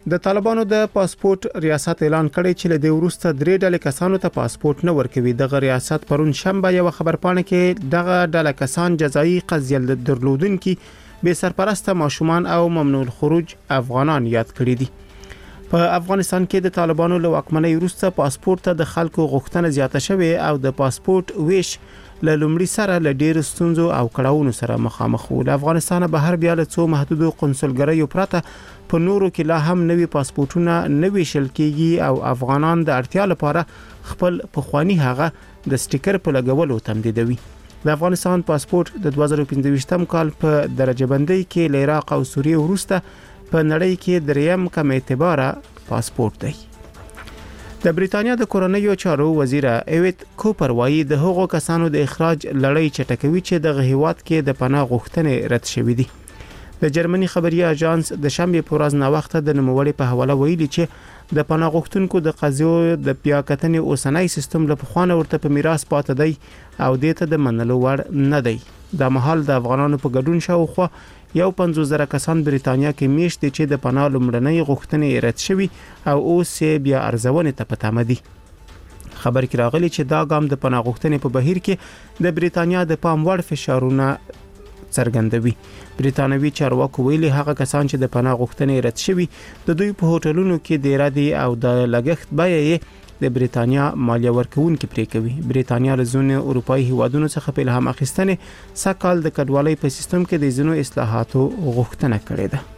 د طالبانو د پاسپورت ریاست اعلان کړی چې له دې وروسته 3 ډلې کسانو ته پاسپورت نه ورکوي. دغه ریاست پرون شنبه یو خبرپاڼه کې دغه ډله کسان جزایي قضیه درلودونکي بے سرپرسته ماشومان او ممنوع الخروج افغانان یاد کړی دي. په افغانستان کې د طالبانو له واکمنۍ وروسته پاسپورت ته د خلکو غوښتنه زیاته شوې او د پاسپورت ویش له لومړي سره له ډېر ستونزو او کړاوونو سره مخامخ وو. له افغانستان بهر بیا له څو محدودو قنصلګریو پرته په نورو کې لا هم نوي پاسپورتونه نوي شل کېږي او افغانان د اړتیا لپاره خپل پخوانی هغه د سټیکر په لګولو تمدیدوي. د افغانستان پاسپورت د 2015 کال په درجه بندۍ کې له عراق او سوریې وروسته په نړۍ کې دریم کم اعتباره پاسپورت دی. د بریتانیا د کورنیو چارو وزیر ایویت کوپر وایي د هغو کسانو د اخراج لړۍ چټکوي چې د هیواد کې د پناه غوښتنې رد شوې دي. د جرمني خبري اژانس د شنبه په ورځ نا وخت د نوموړي په حواله ویلي چې د پناه غوښتونکو د قضیو د پیاکتنې اوسنۍ سیستم له پخوانه ورته په میراث پاتې دی او دې ته د منلو وړ نه دی. د مهال د افغانانو په ګډون شاوخوا 50,000 کسان بریتانیا کې میشت دي چې د پناه لومړنۍ غوښتنې رد شوي او اوس بیا ارزونې ته پاتمه دي. خبر کې راغلی چې دا ګام د پناه غوښتنې په بهیر کې د بریتانیا د پام وړ فشارونه څرګندوي. بریتانوي چارواکو ویلي هغه کسان چې د پناه غوښتنې رد شوي د دوی په هوټلونو کې د ارادي او د لګښت بیه د بریتانیا مالیه ورکوونکي پرې کوي. بریتانیا له ځینو اروپایي هیوادونو څخه په الهام اخیستنې سکهال د کډوالۍ په سیستم کې د ځینو اصلاحاتو غوښتنه کړې ده.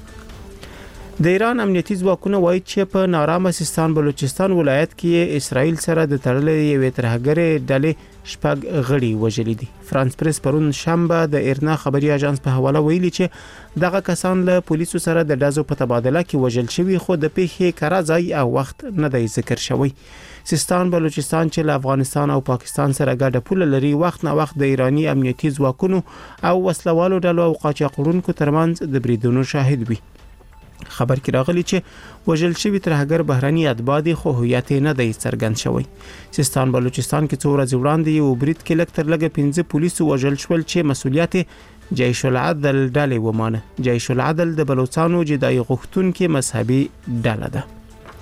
د ایران امنیتي ځواکونه وایي چې په نارامه سیستان بلوچستان ولایت کې اسرائیل سره د تړلې یوې ترهګرې ډلې شپږ غړي وژلي دي. فرانس پریس پرون شنبه د ایرنا خبري اژانس په حواله ویلي چې دغه کسان له پولیسو سره د ډزو په تبادله کې وژل شوي خو د پیښې کره ځای او وخت نه دی ذکر شوی. سیستان بلوچستان چې له افغانستان او پاکستان سره ګډه پوله لري وخت نه وخت د ایرانی امنیتي ځواکونو او وسلوالو ډلو او قاچاقونکو ترمنځ د بریدونو شاهد وي. خبر کې راغلی چې وژل شوی ترهګر بهراني اتباع دي خو هویت نه دی څرګند شوی. سیستان بلوچستان کې څو ورځې وړاندې یو برید کې لږ تر لږه 15 پولیسو وژل شول چې مسؤلیت جیش العدل ډلې ومانه. جیش العدل د بلوچستانو جدای غوښتونکو مذهبي ډله ده.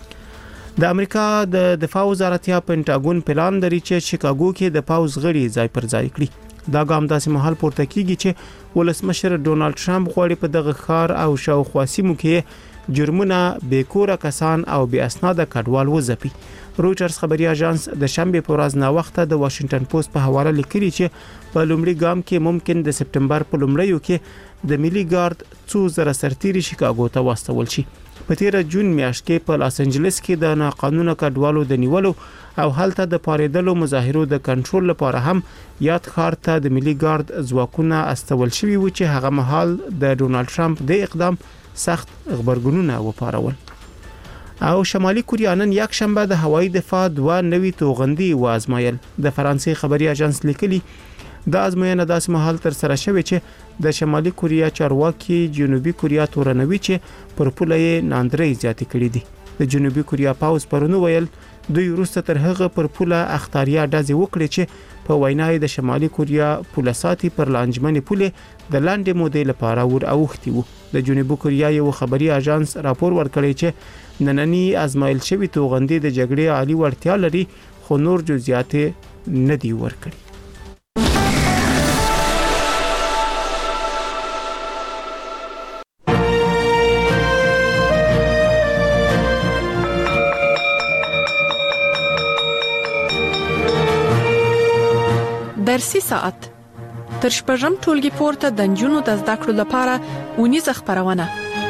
د امریکا د دفاع وزارت یا پینټاګون پلان لري چې شیکاګو کې د پاوز غړي ځای پر ځای کړي. دا ګام داسې مهال پورته کیږي چې ولسمشر ډونالد ټرمپ غواړي په دغه ښار او شاوخوا سیمو کې جرمونه بیکوره کسان او بې اسناده کډوال وځپي. رويټرز خبري اژانس د شنبه په ورځ نا وخت د واشنگټن پوسټ په حواله لیکلي چې په لومړي ګام کې ممکن د سپټمبر په لومړیو کې د ملي ګارد څو زره سرتیري شیکاګو ته واستول شي. په تیر جون میاشت کې په لاس انجلس کې د ناقانونه کډوالو د نیولو او هلته د پاریدلو مظاهرو د کنټرول لپاره هم یاد ښار ته د ملي ګارد ځواکونه استول شوي و چې هغه مهال د ډونالد ټرمپ د اقدام سخت خبرګونونه وپارول. او شمالي کوریا نن یک شنبه د هوایي دفاع 2 نوي توغندي وازمایل. د فرانسې خبري اژانس لیکلي د ازموینه داسې مهال تر سره شوې چې د شمالي کوریا چارواکي جنوبي کوریا تورنوي چې پر پوله یې ناندري زیاتې کړې دي. د جنوبي کوریا پاوز پرونو ویل دوی وروسته تر هغه پر پوله اختاریا ډزې وکړي چې په وینای د شمالي کوریا پوله ساتي پر لانجمنې پوله د لاندې مودې لپاره ور اوختي وو. د جنوبي کوریا یو خبري اژانس راپور ورکړی چې نننی ازمایل شوی توغندي د جګړې عالی وړتیا لري خو نور جزئیات نه دی ورکړي. درسي ساعت تر شپږم ټولګي پورته د نجونو د زده کړو لپاره اونیزه خبرونه.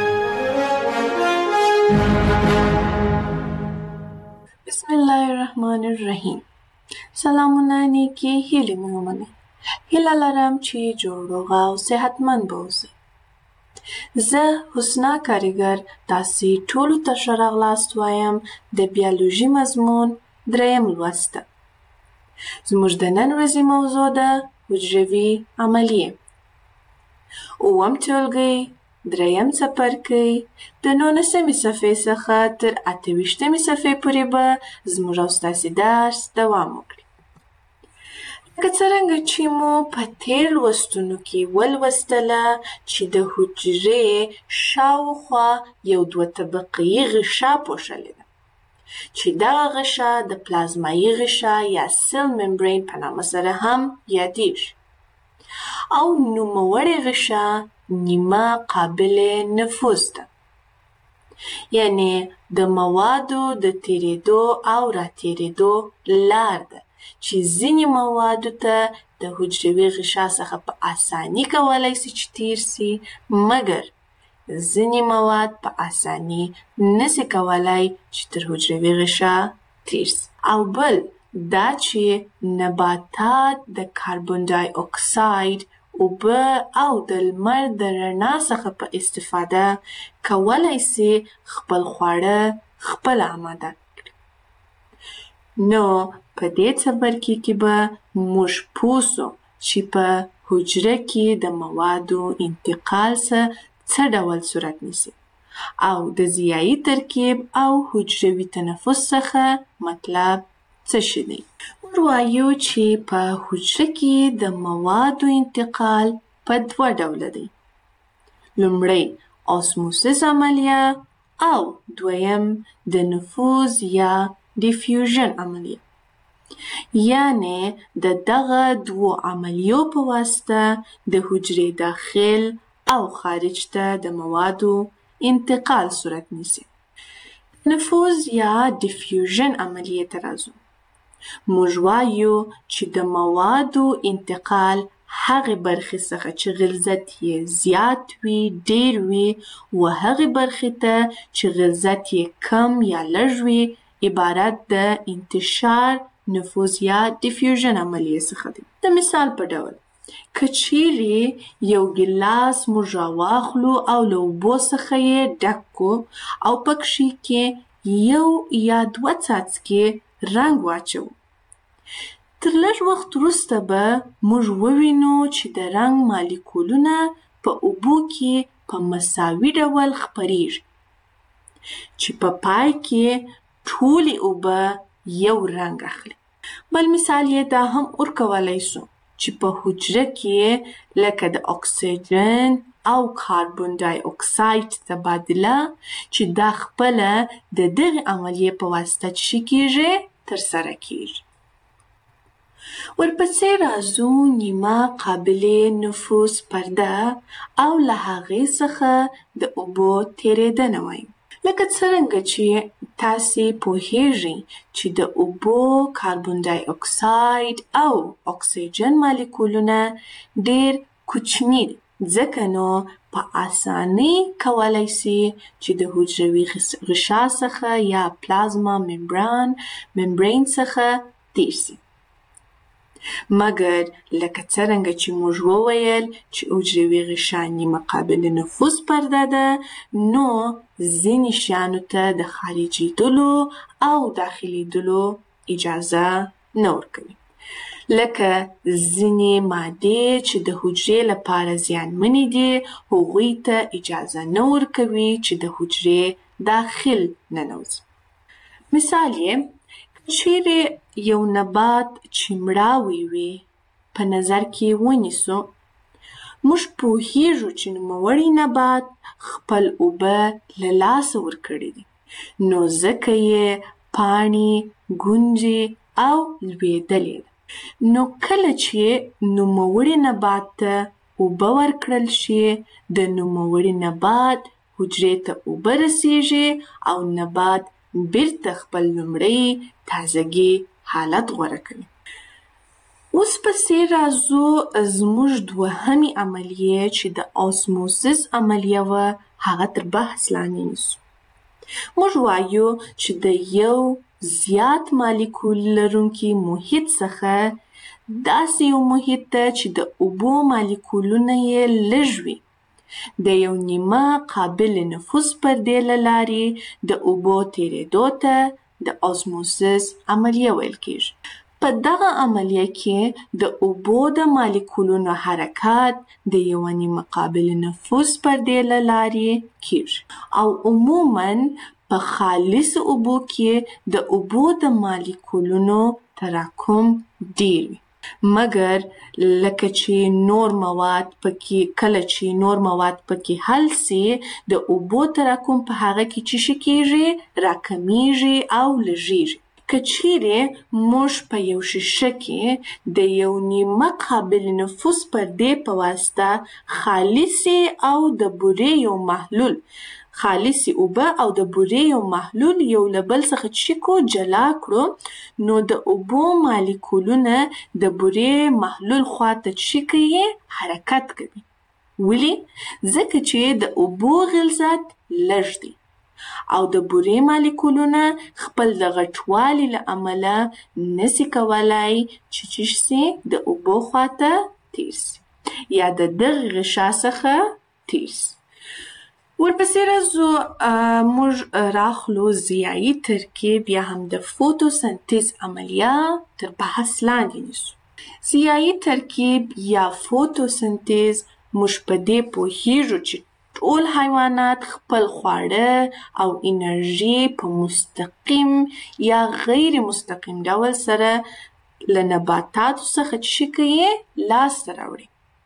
بسم الله الرحمن الرحیم. سلامونه نیکی هیله مومنه. هیله لرم چې جوړ او صحتمند اوسئ. زه حسنا کاریګر تاسو ټول ته ښه راغلاست وایم د بیولوژي مضمون دریم لوست. زموږ د نن ورځې موضوع ده حجروي عملیه. اووم ټولګی دریم څپرکی د 19مې صفحې څخه تر 28مې صفحې پورې به زموږ او ستاسې درس دوام وکړي. لکه څرنګه چې مو په تېر لوستونو کې ولوستله چې د حجرې شاوخوا یو 2 طبقې غشا پوښلې ده چې دغه غشا د پلازمایي غشا یا سیل ممبرین په نامه سره هم یادیږي او نوموړې غشا نیمه قابل نفوذ ده، یعنی د موادو د تیریدو او راتیریدو لار ده چې ځینې موادو ته د حجروي غشا څخه په اساني کولی سي چې تیر سي، مګر ځینې مواد په اساني نسي کولی چې تر حجروي غشا تیر سي. او بل دا چې نباتات د کاربن ډای اکساید، اوبه او د لمر د رڼا څخه په استفاده کولی سي خپل خواړه خپله آماده کړي. نو په دې څپرکي کې به موږ پوه سو چې په حجره کې د موادو انتقال څه ډول صورت نیسي او د ضیایي ترکیب او حجروي تنفس څخه مطلب څه شی دی. موږ وایو چې په حجره کې د موادو انتقال په 2 ډوله دی. لومړی اسموسیس عملیه او دویم د نفوذ یا ډیفیوژن عملیه. یعنی د دغه 2 عملیو په واسطه د حجرې داخل او خارج ته د موادو انتقال صورت نیسي. نفوذ یا ډیفیوژن عملیه ته راځو. موږ وایو چې د موادو انتقال هغې برخې څخه چې غلظت یې زیات وي، ډیر وي، و هغې برخې ته چې غلظت یې کم یا لږ وي عبارت د انتشار، نفوذ یا ډیفیوژن عملیې څخه دی. د مثال په ډول که چیرې یو ګیلاس موږ راواخلو او له اوبو څخه یې ډک کړو او پکښې کې 1 یا 2 څاڅکي رنګ واچو، تر لږ وخت وروسته به موږ ووینو چې د رنګ مالیکولونه په اوبو کې په مساوي ډول خپریږي چې په پای کې ټولې اوبه یو رنګ اخلي. بل مثال یې دا هم ورکولی سو چې په حجره کې لکه د اکسیجن او کاربن ډای اکساید تبادله چې دا خپله د دغې عملیې په واسطه چې کیږي ترسره کیږي. ورپسې راځو نیمه قابل نفوذ پرده او له هغې څخه د اوبو تیریدنه وایو. لکه څرنګه چې تاسې پوهیږئ چې د اوبو، کاربن ډای اکساید او اکسیجن مالیکولونه ډیر کوچني دي، ځکه نو په اسانۍ کولی سي چې د حجروي غشا څخه یا پلازما ممبرین څخه تیر سي. مګر لکه څرنګه چې موږ وویل چې حجروي غشا نیمه قابل نفوذ پرده ده، نو ځینې شیانو ته د خارجېدلو او داخلېدلو اجازه نه ورکوي. لکه ځینې مادې چې د حجرې لپاره زیانمنې دي، هغوی ته اجازه نه ورکوي چې د حجرې داخل ننوځي. مثال یې چیرې یو نبات چې مړاوی وي په نظر کې ونیسو، موږ پوهیږو چې نوموړی نبات خپل اوبه له لاسه ورکړي دي، نو ځکه یې پاڼې، ګونجې او لوېدلې ده. نو کله چې نوموړي نبات ته اوبه ورکړل شي، د نوموړي نبات حجرې ته اوبه رسیږي او نبات بیرته خپل لومړی تازګي حالت غوره کوي. اوس پسې راځو زموږ دوهمې عملیې چې د اسموسیس عملیه وه، هغه تر بحث لاندې نیسو. موږ وایو چې د یو زیات مالیکول لرونکي محیط څخه داسې یو محیط ته چې د اوبو مالیکولونه یې لږ وي، د یو نیمه قابل نفوذ پردې له لارې د اوبو تیریدو ته د اسموسیس عملیه ویل کیږي. په دغه عملیه کې د اوبو د مالیکولونو حرکت د یو نیمه قابل نفوذ پردې له لارې کیږي او عموماً په خالص اوبو کې د اوبو د مالیکولونو تراکم ډیر وي. مګر لکه چې نور مواد پکې حل سي د اوبو تراکم په هغه کې چې شي کېږي راکمیږي او لږیږي. که چیرې موږ په یو شیشه کې د یو نیمه قابل نفوذ پردې په واسطه خالصې او د بورې یو محلول خالصې اوبه او د بورې یو محلول یو له بل څخه چې کو جلا کړو نو د اوبو مالیکولونه د بورې محلول خواته چې کوي حرکت کوي. ولې؟ ځکه چې د اوبو غلظت لږ دی او د بورې مالیکولونه خپل د غټوالي له امله نسي کولای چې سي د اوبو خواته تیر سي یا د دغه غشا څخه تیر سي. ورپسې راځو موږ راخلو ضیایي ترکیب یا هم د فوتوسنتیز عملیه تر بحث لاندې نیسو. ضیایي ترکیب یا فوتوسنتیز موږ په دې پوهیږو چې ټول حیوانات خپل خواړه او انرژي په مستقیم یا غیر مستقیم ډول سره له نباتاتو څخه چې کوي لاسته راوړي.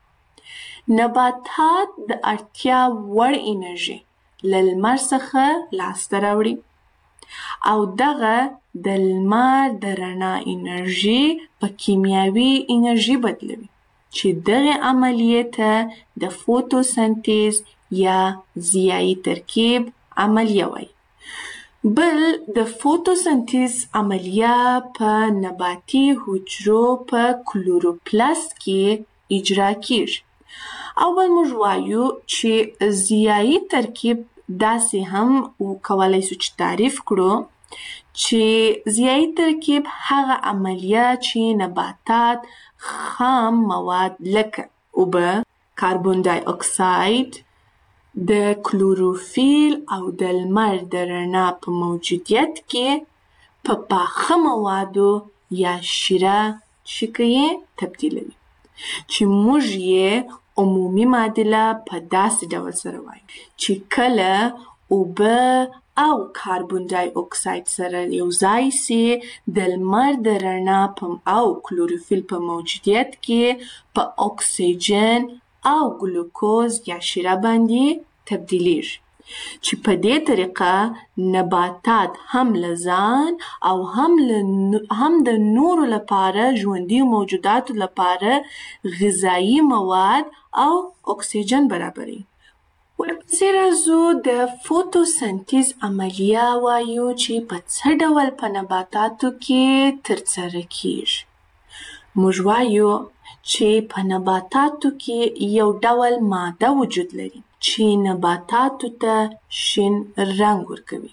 نباتات د اړتیا وړ انرژي له لمر څخه لاسته راوړي او دغه د لمر د رڼا انرژي په کیمیاوي انرژي بدلوي چې دغه عملیې ته د فوتوسنتیز یا ضیایي ترکیب عملیه وایي. بل د فوتوسنتیز عملیه په نباتي حجرو په کلوروپلاست کې اجرا کیږي. او بل موږ وایو چې ضیایي ترکیب داسې هم کولای سو چې تعریف کړو چې ضیایي ترکیب هغه عملیه چې نباتات خام مواد لکه اوبه، کاربن دای اکساید، د کلوروفیل او د لمر د رڼا په موجودیت کې په پاخه موادو یا شیره تبدیلوي چې موږ یې عمومي معادله په داسې ډول سره وایو چې کله اوبه او کاربن دای اکساید سره یو ځای سي د لمر د رڼا او کلوروفیل په موجودیت کې په اکسیجن او ګلوکوز یا شیره باندې تبدیلیږي چې په دې طریقه نباتات هم له ځان او هم د نورو لپاره ژوندي موجوداتو لپاره غذایی مواد او اکسیجن برابروي. ورپسې راځو د فوتوسنتیز عملیه وایو چې په څه ډول په نباتاتو کې ترسره کیږي. موږ وایو چې په نباتاتو کې یو ډول ماده وجود لري چې نباتاتو ته شین رنګ ورکوي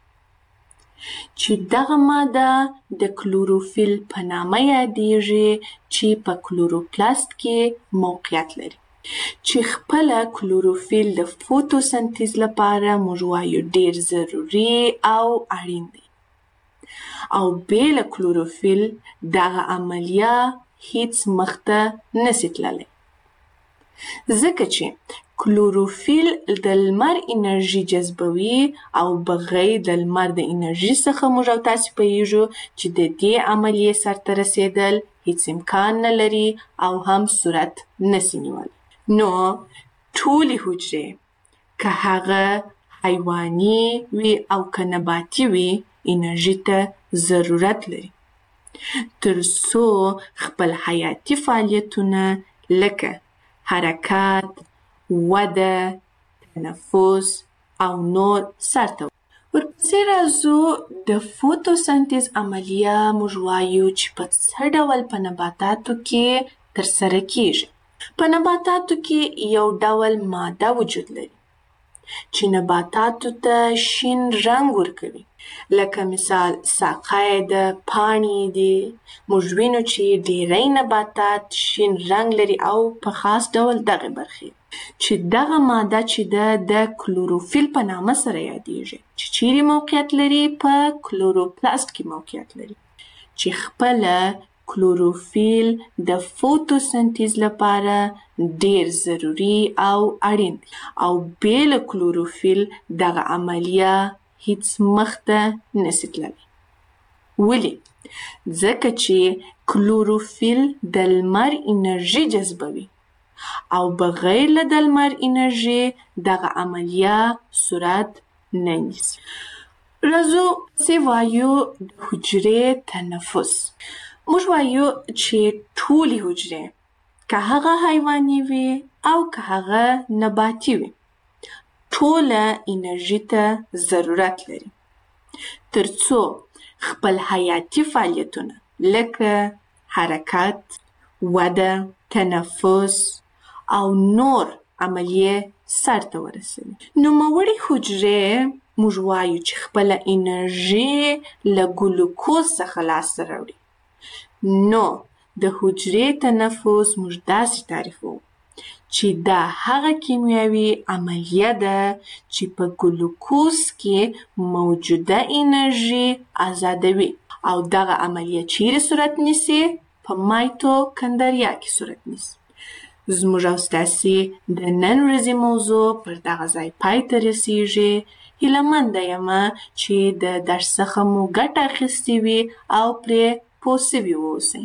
چې دغه ماده د کلوروفیل په نامه یادیږي چې په کلوروپلاست کې موقعیت لري چې خپله کلوروفیل د فوتوسنتیز لپاره موږ وایو ډیر ضروري او اړین دی او بې له کلوروفیل دغه عملیه هیڅ مخته نسي تللی ځکه چې کلوروفیل د لمر انرژي جذبوي او بغیر د لمر د انرژي څخه موږ او تاسې پوهیږو چې د دې عملیې سرته رسیدل هیڅ امکان نه لري او هم صورت نسي نیولی. نو ټولې حجرې که هغه حیواني وي او که نباتي وي انرژي ته ضرورت لري تر څو خپل حیاتي فعالیتونه لکه حرکت، وده، تنفس او نور سرته. ورپسې راځو د فوتوسنتیز عملیه موږ وایو چې په څه ډول په نباتاتو کې ترسره کیږي. په نباتاتو کې یو ډول ماده وجود لري چې نباتاتو ته شین رنګ ورکوي لکه مثال ساقه د پاڼې دي. موږ وینو چې ډیری نباتات شین رنګ لري او په خاص ډول دغه برخې چې دغه ماده چې د کلوروفیل په نامه سره یادیږي چې چیرې موقعیت لري په کلوروپلاست کې موقعیت لري چې خپله کلوروفیل د فوتوسنتیز لپاره ډیر ضروري او اړین دی او بې له کلوروفیل دغه عملیه هیڅ مخته نسي تللی. ولې؟ ځکه چې کلوروفیل د لمر انرژي جذبوي او بغیر له د لمر انرژي دغه عملیه صورت نه نیسي. راځو چې وایو د حجرې تنفس. موږ وایو چې ټولې حجرې که هغه حیواني وي او که هغه نباتي وي ټوله انرژي ته ضرورت لري ترڅو خپل حیاتي فعالیتونه لکه حرکت، وده، تنفس او نور عملیې سرته ورسوي. نوموړې حجرې موږ وایو چې خپله انرژي له ګلوکوز څخه لاسته راوړي. نو د حجرې تنفس موږ داسې تعریفوو چې دا هغه کیمیاوي عملیه ده چې په ګلوکوز کې موجوده انرژي آزادوي او دغه عملیه چیرې صورت نیسي؟ په مایتوکندریا کې صورت نیسي. زموږ او ستاسې د نن ورځې موضوع پر دغه ځای پای ته رسیږي. هیله منده یم چې د درس څخه مو ګټه اخیستې وي او پرې پوه سوي واوسئ.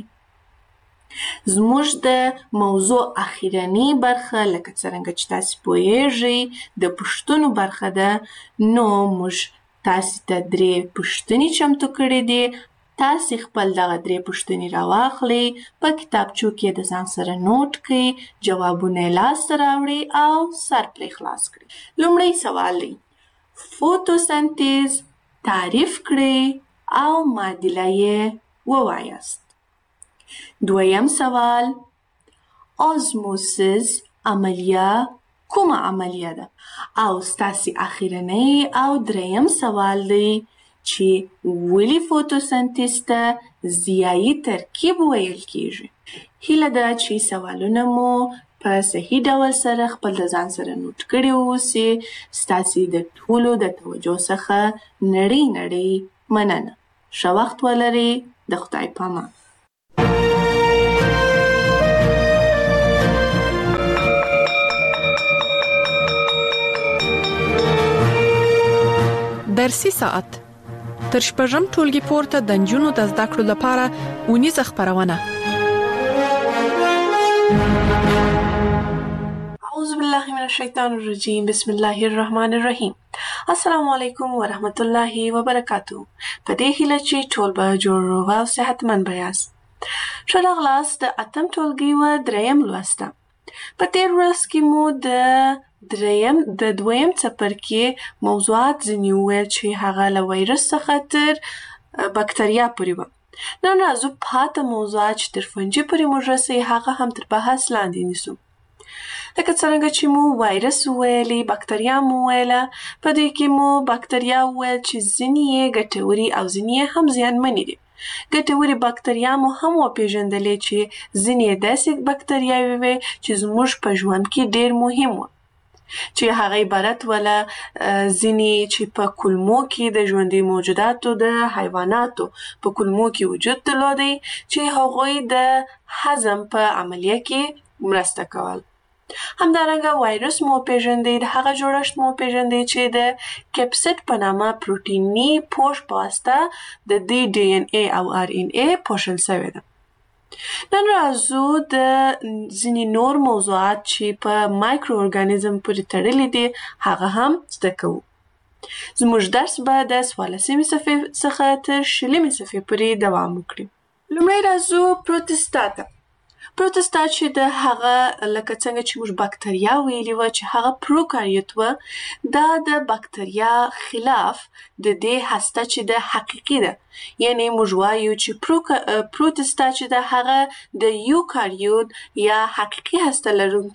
زموږ د موضوع اخیرنۍ برخه لکه څرنګه چې تاسې پوهیږئ د پوښتنو برخه ده. نو موږ تاسې ته 3 پوښتنې چمتو کړې دي. تاسې خپل دغه 3 پوښتنې راواخلئ، په کتابچو کې د ځان سره نوټ کړئ، جوابونه یې لاسته راوړئ او سر پرې خلاص کړئ. لومړی سوال دی فوتوسنتیز تعریف کړئ او معادله یې ووایاست. دویم سوال آزموسیس عملیه کومه عملیه ده؟ او ستاسې اخیرنۍ او دریم سوال دی چې ولې فوتوسنتیز ته ضیایي ترکیب ویل کیږي. هیله ده چې سوالونه مو په صحیح ډول سره خپل د ځان سره نوٹ کړي واوسي. ستاسې د ټولو د توجه څخه نړۍ مننه. ښه وخت ولرئ. د خدای په امان. درسي ساعت تر شپږم ټولګي پورته د نجونو د زده کړو لپاره اونیزه خپرونه. اعوذ بالله من الشیطان الرجیم. بسم الله الرحمن الرحیم. السلام علیکم ورحمت الله وبرکاتہ. په دې هیله چې ټول به جوړ روغ او صحتمند به یاست. ښه راغلاست د 8م ټولګي و 3م لوسته. په تیر ورځ کې مو د دویم څپرکي موضوعات ځینې وویل چې هغه له وایرس څخه تر بکتریا پورې وه. نن راځو پاته موضوعات چې تر فنجي پورې موږ رسوي هغه هم تر بحث لاندې نیسو. لکه څرنګه چې مو وایرس وویلې، بکتریا مو وویله. په دې کې مو بکتریا وویل چې ځینې یې ګټورې او ځینې یې هم زیانمنې دي. ګټورې بکتریا مو هم وپېژندلې چې ځینې یې داسې بکتریاوې وې چې زموږ په ژوند کې ډېر مهم وه، چې هغه عبارت وله ځینې چې په کولمو کې د ژوندي موجوداتو د حیواناتو په کولمو کې وجود درلودی چې هغوی د هضم په عملیه کې مرسته کول. همدارنګه وایرس مو وپېژندئ، د هغه جوړښت مو وپېژندئ چې د کیپسیډ په نامه پروټیني پوښ په واسطه د دې ډي ان اے او ار ان اے پوښل شوې ده. نن راځو د ځینې نور موضوعات چې په مایکرو ارګانیزم پورې تړلي دي هغه هم زده کوو. زموږ درس به د 14مې صفحې څخه تر 20مې صفحې پورې دوام وکړي. لومړی راځو پروتستا ته. پروتستا چې د هغه لکه څنګه چې موږ بکتریا ویلي وه چې هغه پروکاریوت وه، دا د بکتریا خلاف د دې هسته چې د حقیقي ده، یعنی موږ وایو چې پروتستا چې د هغه د یوکاریوت یا حقیقي هسته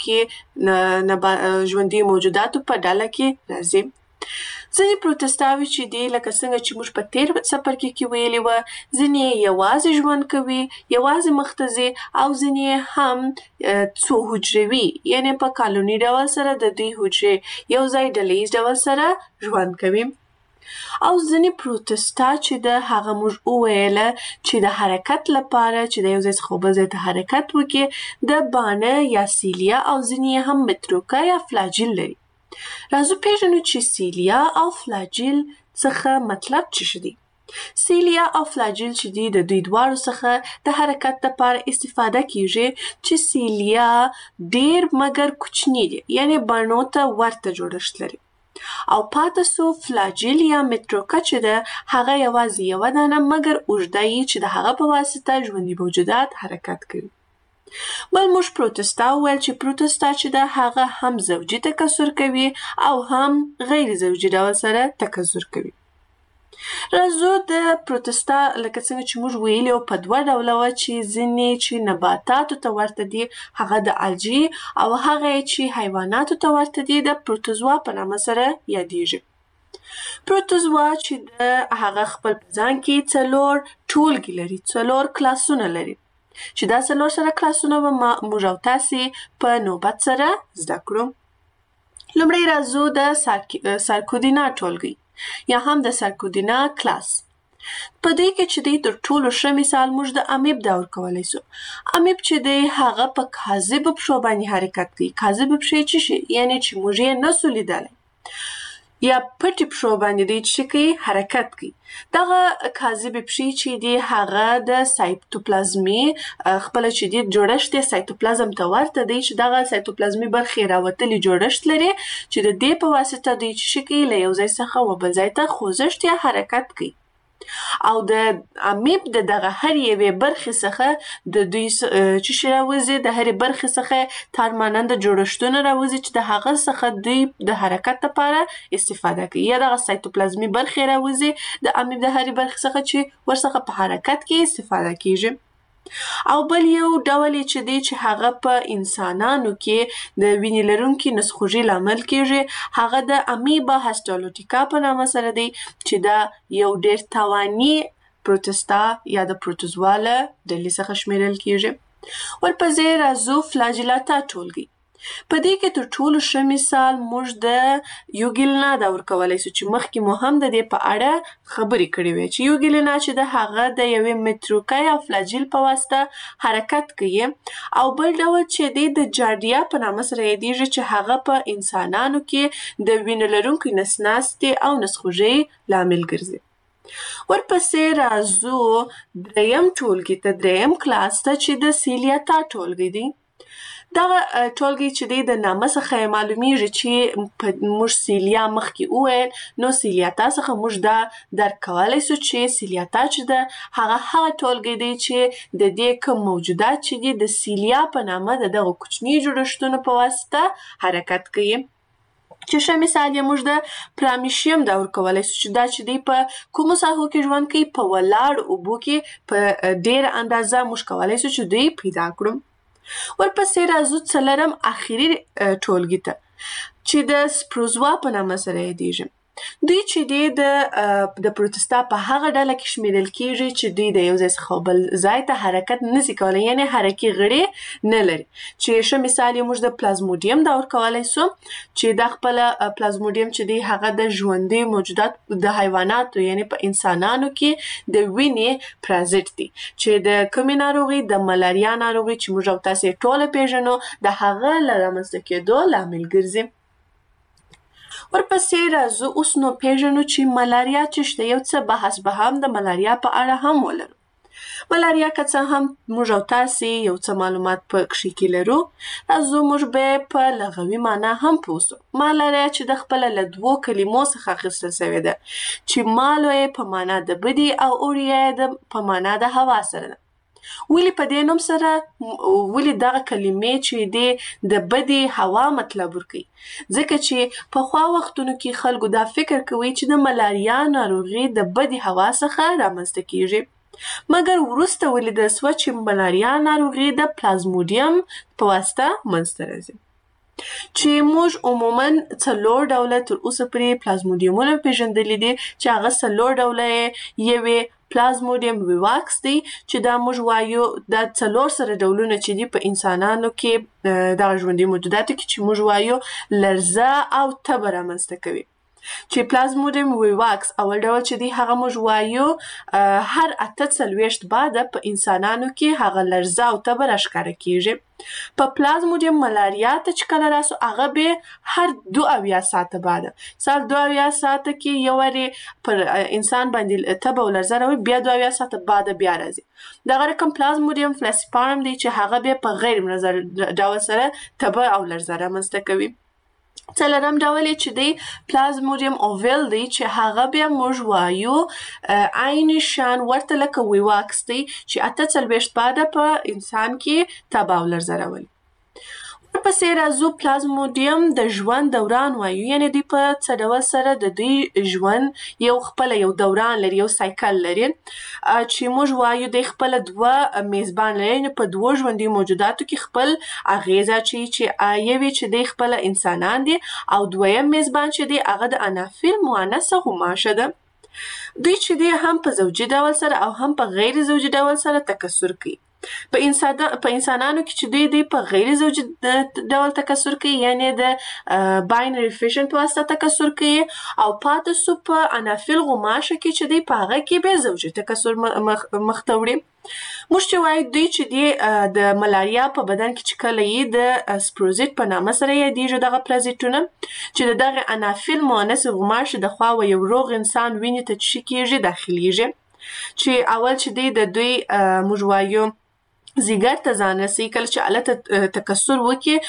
لرونکي ژوندي موجوداتو په ډله کې راځي. ځینې پروتستاوي چې دي لکه څنګه چې موږ په تیر څپرکي کې ویلي وه، ځینې یوازې ژوند کوي، یوازې مخ ته ځي، او ځینې هم څو حجروي یعنی په کالوني ډول سره د دوی حجرې یو ځای ډلیز ډول سره ژوند کوي. او ځینې پروتستا چې د هغه موږ وویله چې د حرکت لپاره چې د یو ځای څخه بل ځای ته حرکت وکړي د بانه یا سیلیا او ځینې هم متروکا یا فلاجیل لري. راځو پیژنو چې سیلیا او فلاجیل څخه مطلب څه شي دي. سیلیا او فلاجیل چې دي د دوی دواړو څخه د حرکت لپاره استفاده کیږي چې سیلیا ډیر مګر کوچنی دي یعنی بڼو ته ورته جوړښت لري او پاتې سو فلاجیل یا متروکه چې ده هغه یوازې یوه دانه مګر اوږده یي چې د هغه په واسطه ژوندي موجودات حرکت کوي. بل موږ پروتستا وویل چې پروتستا چې ده هغه هم زوجي تکثر کوي او هم غیر زوجي ډول سره تکثر کوي. راځو د پروتستا لکه څنګه چې موږ ویلي وو په دوه ډوله وه چې ځینې چې نباتاتو ته ورته دي هغه د الجی او هغه چې حیواناتو ته ورته دي د پروتوزوا په نامه سره یادیږي. پروتوزوا چې د هغه خپل په ځان کې 4 ټولګي لري 4 کلاسونه لري چې دا 4 سره کلاسونه به موږ او تاسې په نوبت سره زده کړو. لومړی راځو د سارکودینا ټولګي یا هم د سارکودینا کلاس. په دې کې چې دی تر ټولو ښه مثال موږ د امیب دا ورکولی سو. امیب چې دی هغه په کاذبو پښو باندې حرکت کوي. کاذبې پښې څه شي یعنی چې موږ یې نسو لیدلی یا پټې پښو باندې دی چې کوي حرکت کوي. دغه کاذبې پښې چې دی هغه د سایتوپلازمي خپله چې دی جوړښت یې سایتوپلازم ته ورته دی چې دغه سایتوپلازمي برخې راوتلي جوړښت لري چې د دې په واسطه دوی چې کوي له یو ځای څخه و بل ځای ته خوځښت یا حرکت کوي. او د امیب د دغه هر یوې برخې څخه د دوی چې شي راوځي د هرې برخې څخه تارماننده جوړښتونه راوځي چې د هغه څخه دوی د حرکت لپاره استفاده کوي یا دغه سایتوپلازمي برخې راوځي د امیب د هرې برخې څخه چې ورڅخه په حرکت کې استفاده کیږي. او بل یو ډول چې دی چې هغه په انسانانو کې د وینې لرونکي نسخوږي لامل کیږي هغه د امیبا هسټالوټیکا په نامه سره دی چې دا یو ډیر توانی پروتستا یا د پروتوزوا له ډلې څخه شمیرل کیږي. ورپسې راځو فلاجیلاتا ټولګي. په دې کې تر ټولو ښه مثال موږ د یوګیلنا دا ورکولی سو چې مخکې مو هم د دې په اړه خبرې کړې وې چې یوګیلنا چې د هغه د یوې متروکه یا فلاجیل په واسطه حرکت کوي او بل ډول چې دی د جاردیا په نامه سره یادیږي چې هغه په انسانانو کې د وینې لرونکي نسناستې او نسخوږۍ لامل ګرځي. ورپسې راځو دریم ټولګي ته دریم کلاس ته چې د سیلیاتا ټولګي دی. دغه ټولګي چې دی د نامه څخه معلومیږي چې موږ سیلیا مخکې وویل نو سیلیاتا څخه موږ دا درک کولی سو چې سیلیاتا چې ده هغه ټولګي دی چې د دې کوم موجودات چې دي د سیلیا په نامه د دغه کوچني جوړښتونو په واسطه حرکت کوي. چې ښه مثال یې موږ د پرامیشیم دا ورکولی سو چې دا چې دی په کومو ساحو کې ژوند کوي په ولاړو اوبو کې په ډیره اندازه موږ کولی سو چې دوی پیدا کړو. ورپسې راځو څلورم اخري ټولګي ته چې د سپروزوا په نامه سره یادیږي. دوی چې دی د پروتستا په هغه ډله کې شمیرل کیږي چې دوی د یو ځای څخه بل ځای ته حرکت نشي کولی یعنی حرکي غړي نه لري. چې ښه مثال یې موږ د پلازموډیم دا ورکولی سو چې دا خپله پلازموډیم چې دی هغه د ژوندي موجودات د حیواناتو یعنی په انسانانو کې د وینې پرازیت دی چې د کومې ناروغي د ملاریا ناروغي چې موږ او تاسې ټوله پیژنو د هغه له رامنځته کېدو لامل ګرځي. ورپسې راځو اوس نو پیژنو چې ملاریا څه شته. یو څه بحث به هم د ملاریا په اړه هم ولرو. ملاریا که څه هم موږ او تاسې یو څه معلومات په کښې کې لرو راځو موږ به په لغوي معنا هم پوه سو. ملاریا چې د خپله له 2 کلمو څخه اخیستل سوې ده چې مالو یې په معنا د بدي او اوریا یې په معنا د هوا سره ده. ولې په دې نوم سره ولې دغه کلمې چې دی د بدی هوا مطلب ورکوي ځکه چې پخوا وختونو کې خلکو دا فکر کوي چې د ملاریا ناروغي د بدی هوا څخه رامنځته کیږي مګر وروسته ولیدل سوه چې ملاریا ناروغي د پلازموډیم په واسطه منځته راځي چې موږ عموما 4 ډوله تر اوسه پورې پلازموډیمونه پیژندلي دي چې هغه 4 ډوله یې پلازموډیم ویواکس دی چې دا موږ وایو دا 4 سره ډولونه چې دي په انسانانو کې دغه ژوندي موجوداتو کې چې موږ وایو لرزه او تبه رامنځته کوي. چې پلازموډیم ویواکس اول ډول چې دی هغه موږ وایو هر 48 بعده په انسانانو کې هغه لرزه او تبه راښکاره کیږي. په پلازموډیم ملاریا ته چې کله راسو هغه به هر 2 ساعته بعده سال 2 ساعته کې یو وری پر انسان باندې تبه او لرزه راوي بیا 2 ساعته بعده بیا راځي. دغه رقم پلازموډیم فلاسیپارم دی چې هغه به په غیر منظم ډول سره تبه او لرزه رامنځته کوي. څلورم ډول چې دی پلازموډیم اوویل دی چې هغه بیا موږ وایو عین شان ورته لکه ویواکس دی چې 48 بعده په انسان کې تبه او لرزه راولي. ورپسې راځو پلازموډیم د ژوند دوران وایو، یعنی دوی په څه ډول سره د دوی ژوند یو خپله یو دوران لري، یو سایکل لري چې موږ وایو دوی خپله 2 میزبان لري، یعنې په 2 ژوندي موجوداتو کې خپل اغیزه چې یوې چې دوی خپله انسانان دي او دویم میزبان چې دی هغه د انافیل مؤنثه غوماشه ده. دوی چې دی هم په زوجي ډول سره او هم په غیر زوجي ډول سره تکثر کوي. په انسانانو کې چې دوی په غیر زوجي ډول تکثر کوي، یعنی د باینری فیشن په واسطه تکثر کوي، او پاتې سو په انافیل غوماشه کې چې دوی په هغه کې به زوجي تکثر مخته وړي. موږ چې وایو دوی چې دی د ملاریا په بدن کې چې کله یې د سپروزیت په نامه سره یادیږي دغه پلازیتونه چې دغه انافیل مؤنث غوماشه د خوا و یو روغ انسان وینې ته چې کېږي داخليږي، چې اول چې دی د دوی موږ وایو زیګر ته ځان رسي، کله چې الته تکثر وکړي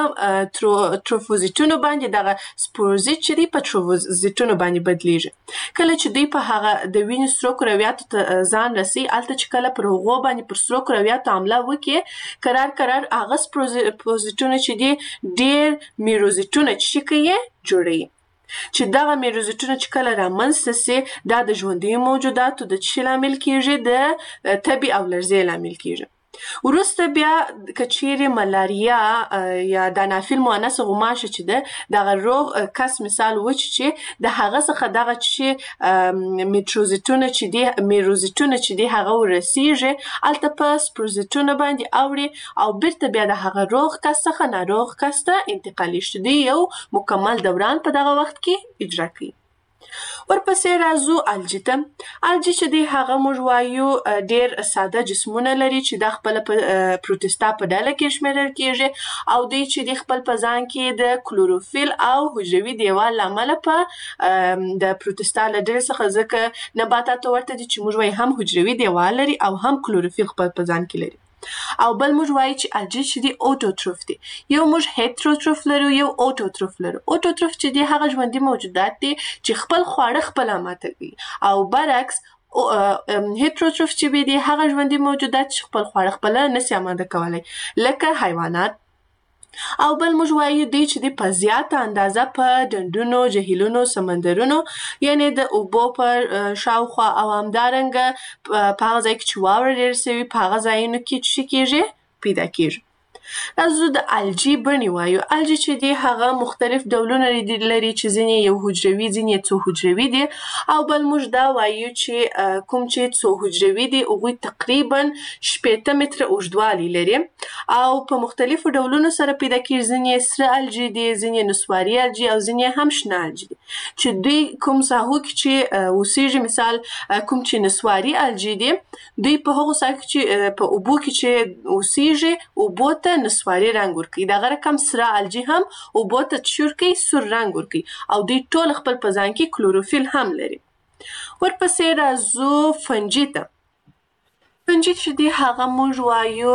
په تروفوزیتونو باندې دغه سپوروزیت چې دی په تروفوزیتونو باندې بدلیږي. کله چې دوی په هغه د وینې سرو کرویاتو ته ځان رسي، الته چې کله پر هغو باندې پر سرو کرویاتو حمله وکړي قرار هغه سپوروزیتونه چې دی ډیر میروزیتونه چې کوي جوړوي، چې دغه میروزیتونه چې کله رامنځته سي دا د ژوندیو موجوداتو د څه لامل کیږي؟ د تبې او لرزې لامل کیږي. وروسته بیا کچېرې ملاریا یا د انافیل مؤنثه غوماشه چې ده دغه روغ کس مثال وچ چې د هغه څخه دغه چې میروزیتونه چې دی هغه ورسیږي الته په سپروزیتونه باندې اوړي او بیرته بیا د هغه روغ کس څخه ناروغ کس ته انتقالي شي، دی یو مکمل دوران په دغه وخت کې اجرا کوي. ورپسې راځو الجی ته. الجی چې دی هغه موږ وایو ډیر ساده جسمونه لري چې د خپل پروتستا په ډله کې شمیرل کیږي، او دوی چې د خپل په ځان کې د کلوروفیل او حجروي دیوال لامل په د پروتستا له ډلې څخه ځکه نباتاتو ورته دي چې موږ وایو هم حجروي دیوال لري او هم کلوروفیل خپل په ځان کې لري. او بل موږ وایو چې الجی چې دی اوټوټروف دی. یو موږ هیتروټروف لرو، یو اوټوټروف لرو. اوټوټروف چې دی هغه ژوندي موجودات دي چې خپل خواړه خپل اماده کوي، او برعکس هیتروټروف چې دی هغه ژوندي موجودات چې خپل خواړه خپل نشي اماده کولای، لکه حیوانات. او بل موږ وایو دی چې دی په زیاته اندازه په ډنډونو، جهیلونو، سمندرونو، یعنی د اوبو په شاوخوا او همدارنګه په هغه ځای کې چې واوره ډېره سوي په هغه ځایونو کې چې کېږي پیدا کېږي. راځو د الجی بڼې وایو. الجی چې دی هغه مختلف ډولونه لري چې ځینې یو حجروي، ځینې څو حجروي دي، او بل موږ دا وایو چې کوم چې څو حجروي دي هغوی تقریبا 18 متره اوږدوالی لري او په مختلفو ډولونو سره پیدا کېږي. ځینې سره الجی دي، ځینې نسواري الجی او ځینې هم شنه الجی دي چې دوی کوم ساحو کې چې اوسېږي. مثال کوم چې نسواري الجی دي دوی په هغو ساحو کې چې په اوبو کې چې اوسېږي اوبو ته نسواري رنګ ورکوي. دغه رقم سره الجی هم اوبو ته چور کوي، سور رنګ ورکوي، او دوی ټول خپل په ځان کې کلوروفیل هم لري. ورپسې راځو فنجي ته. فنجي چې دی هغه موږ وایو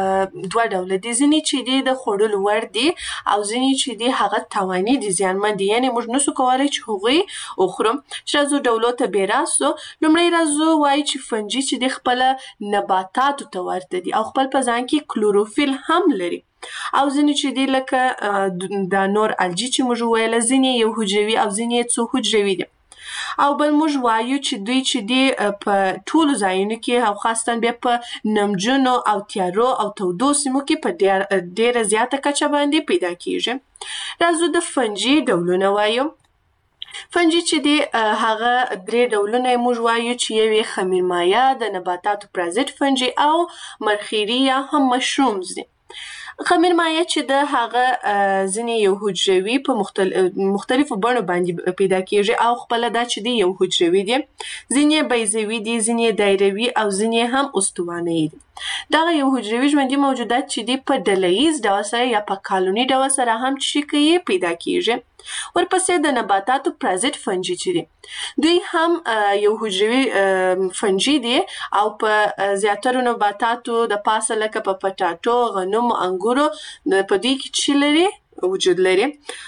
2 ډوله دي. ځینې چې دی د خوړلو وړ دي او ځینې چې دی هغه تاواني دي، زیانمن دي، یعنې موږ نسو کولی چې هغوی وخورو. چې راځو ډولو ته بې راسو. لومړی راځو وایو چې فنجي چې دی خپله نباتاتو ته ورته دي او خپل په ځان کې کلوروفیل هم لري. او ځینې چې دی لکه دا نور الجی چې موږ ویله ځینې یو حجروي او ځینې څو حجروي دي. او بل موږ وایو چې دوی چې دی په ټولو ځایونو کې او خاصتاً بیا په نمجنو او تیارو او تودو سیمو کې په ډیره زیاته کچه باندې پیدا کیږي. راځو د فنجي ډولونه وایو. فنجي چې دی هغه 3 ډولونه موږ وایو چې یو یې خمیرمایه، د نباتاتو پرازیت فنجي او مرخیړي یا هم مشرومز دي. خمیر مایع چې د هغه ځینې یو حجروي په مختلفو بڼو باندې پیدا کیږي او خپل دا چې دی یو حجروي دي، ځینې بیضوي دي، ځینې دایروي او ځینې هم استوانه دي. دغه یو حجروي ژوندي موجودات چې دی په ډلهییز ډول سره یا په کالوني ډول سره هم چې کوي پیدا کیږي. ورپسې د نباتاتو پرازیت فنجي چې دي دوی هم یو حجروي فنجي دي او په زیاترو نباتاتو د پاسه لکه په پټاټو، غنمو، انګورو په دوی کې چې لري وجود لري.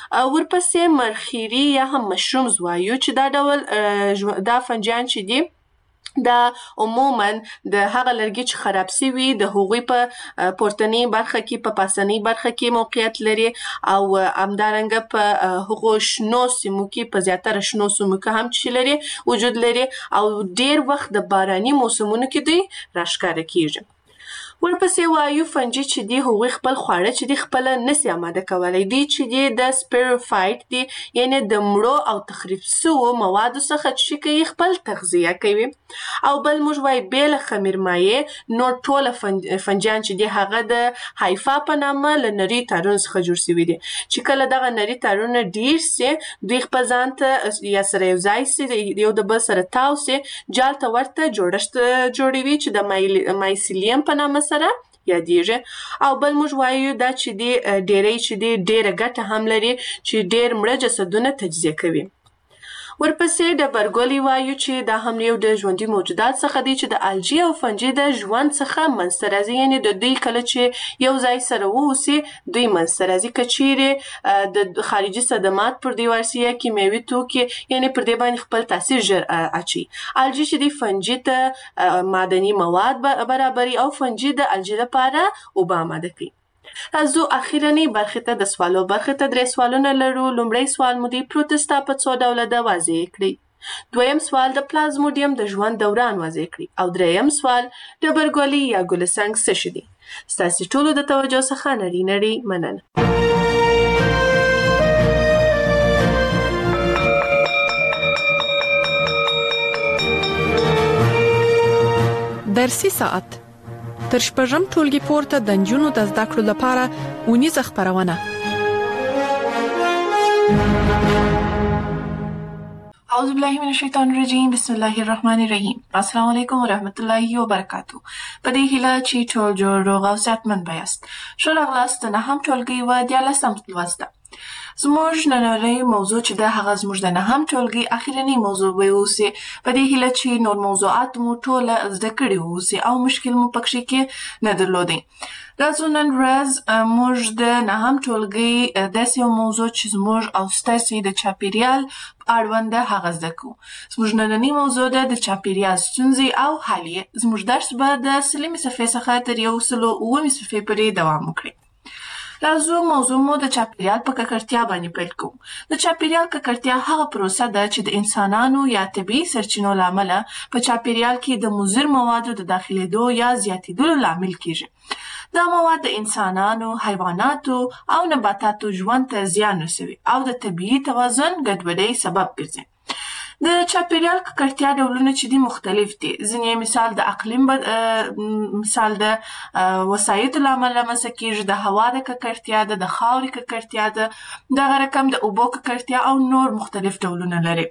ورپسې مرخیري یا هم مشرومز وایو چې دا ډول دا فنجیان چې دي دا عموماً د هغه لرګي چې خراب سوي د هغوی په پورتنی برخه کې په پاسنی برخه کې موقعیت لري او همدارنګه په هغو شنو سیمو کې په زیاتره شنو سیمو کې هم چې لري وجود لري او ډیر وخت د باراني موسمونو کې دوی راښکاره کیږي. ورپسې وایو فنجي چې دی هغوی خپل خواړه چې دی خپل نسي آماده کولی، دی چې دی د سپیروفایټ دی یعنی د مړو او تخریب سوو موادو څخه چې کوي خپل تغذیه کوي. او بل موږ وایو بیل خمیر مایع نور ټوله فنجیان چې دی هغه د هایفا په نامه له نري تارونو څخه جوړ سوي دي چې کله دغه نري تارونه ډیر سي دوی خپل ځان ته یا سره یو ځای سي یو د بل سره تاو سي جال ته ورته جوړښت جوړوي چې د مایسیلیم په نامه سره یادیږي. او بل موږ وایو دا چې دی ډیری چې دی ډیره ګټه هم لري چې ډیر مړه جسدونه تجزیه کوي. ورپسې ډبرګولي وایو چې دا هم یو د ژوندي موجودات څخه دی چې د الجی او فنجي د ژوند څخه منځته راځي، یعنی د دوی کله چې یو ځای سره واوسي دوی منځته راځي که چیرې د خارجي صدمات پر دوی ورسي یا کیمیاوي توکي یعنی پر دې باندې خپل تاثیر ژر اچي. الجی چې دی فنجي ته معدني مواد برابري او فنجي د الجی لپاره اوبه آماده کوي. راځو اخیرنی برخې ته د سوالو برخې ته 3 سوالونه لرو. لومړی سوال مو دی پروتستا په څو ډوله ده واضح کړئ. دویم سوال د پلازموډیم د ژوند دوران واضح کړئ. او دریم سوال ډبرګولي یا ګلسنګ څه شي دي. ستاسو ټولو د توجه څخه نړۍ مننه. درسي ساعت تر شپږم ټولګي پورته د نجونو د زده کړو لپاره ونیزه خبرونه. اعوذ بالله من الشیطان الرجیم بسم الله الرحمن الرحیم. السلام علیکم ورحمت الله وبرکاتو. په دې هیله چې ټول جوړ روغ او صحتمند یاست. ښه راغلاست د 9م ټولګي و 14 لوست. زموږ نننۍ موضوع چې د هغه زموږ د 9م ټولګي اخیرنی موضوع به اوسي. په دې هیله چې نور موضوعات مو ټول زده کړي اوسي او مشکل مو پکې کې نه درلودي. راځو نن ورځ موږ د 9م ټولګي داسې یو موضوع چې زموږ او ستاسو د چاپیریال اړوند هغه زده کوو. زموږ نننۍ موضوع ده د چاپیریال ستونزې او حل یې. زموږ درس به د 3 صفحې څخه تر 109 صفحې پورې دوام وکړي. راځو موضوع مو د چاپیریال په ککړتیا باندې پیل کوو. د چاپیریال ککړتیا هغه پروسه ده چې د انسانانو یا طبیعي سرچینو له امله په چاپیریال کې د مضر موادو د داخلېدو یا زیاتېدلو لامل کیږي. دا مواد د انسانانو، حیواناتو او نباتاتو ژوند ته زیان رسوي او د طبیعي توازن ګډوډۍ سبب ګرځي. د چاپیریال ککړتیا ډولونه چې دي مختلف دي. ځینې مثال د اقلیم مثال د وسایطو له امله رامنځته کیږي، د هوا د ککړتیا ده، د خاورې ککړتیا ده، دغه رقم د اوبو ککړتیا او نور مختلف ډولونه لري.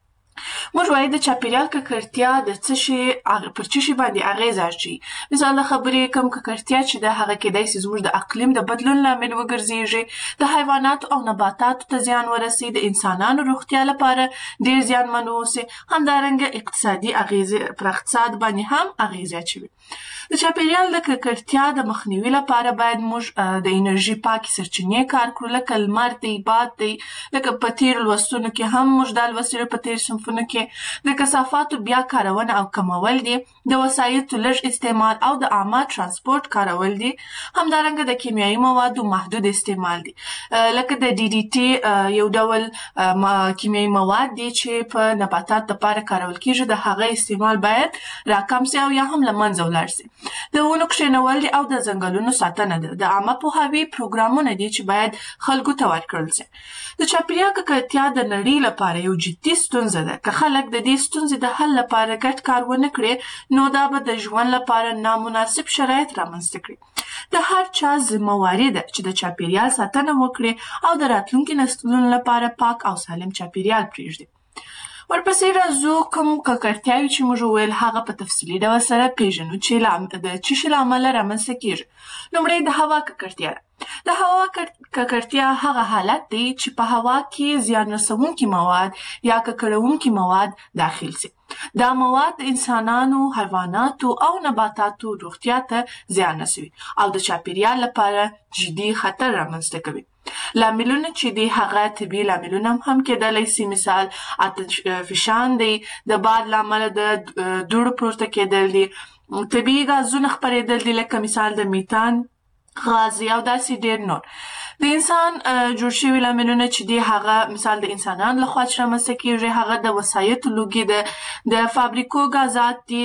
موږ وایو د چاپیریال ککړتیا د څه شي پر څه شي باندې اغیز اچوي. مثال د خبرې کوم ککړتیا چې د هغه کېدای شي زموږ د اقلیم د بدلون لامل وګرځيږي، د حیواناتو او نباتاتو ته زیان ورسي، د انسانانو روغتیا لپاره ډیر زیانمن اوسي، همدارنګه اقتصادي اغیز پر اقتصاد باندې هم اغیز اچوي. د چاپیریال د ککړتیا د مخنیوي لپاره باید موږ د انرژي پاکې سرچینې کار کړو، لکه لمر دی، باد دی، لکه په تیرو لوستونو کې هم موږ دا لوستلي په تیر صنفونو کې د کثافاتو بیا کارونه او کمول دي، د وسایطو لږ استعمال او د عامه ترانسپورت کارول دي، همدارنګه د کیمیاوي موادو محدود استعمال دي، لکه د ډي ډي ټي یو ډول کیمیاوي مواد دي چې په نباتات لپاره کارول کیږي، د هغه استعمال باید راکم سي او یا هم له منځه ولاړ سي. د ونو کښېنول دي او د ځنګلونو ساتنه ده. د عامه پوهاوي پروګرامونه دي چې باید خلکو ته ورکړل سي. د چاپیریال ککړتیا د نړۍ لپاره یو جدي ستونزه ده ده که خلک د دې ستونزې د حل لپاره ګډ کار ونه کړي نو دا به د ژوند لپاره نامناسب شرایط رامنځته کړي د هر چا ذمہواري ده چې د چاپیریال ساتنه وکړي او د راتلونکي نسلونو لپاره پاک او سالم چاپیریال پرېږدي ورپسې راځو کوم ککړتیاوې چې موږ وویل هغه په تفصیلي ډول سره پیژنو چې د څه شي له امله رامنځته کېږي لومړی د هوا ککړتیا ده د هوا ککړتیا هغه حالت دی چې په هوا کې زیان رسونکي مواد یا ککړونکي مواد داخل سي دا مواد د انسانانو حیواناتو او نباتاتو روغتیا ته زیان رسوي او د چاپیریال لپاره جدي خطر رامنځته کوي لاملونه چې دی هغه طبیعي لاملونه هم کېدلی سي مثال آتش فشان دی د باد له امله د دوړو پورته کېدل دي طبیعي غازونه خپرېدل دي لکه مثال د میتان غاز او داسې ډېر نور د انسان جوړ شوي لاملونه چې دی هغه مثال د انسانانو لخوا چې رامنځته کېږي هغه د وسایطو لوګي د فابریکو غازات دي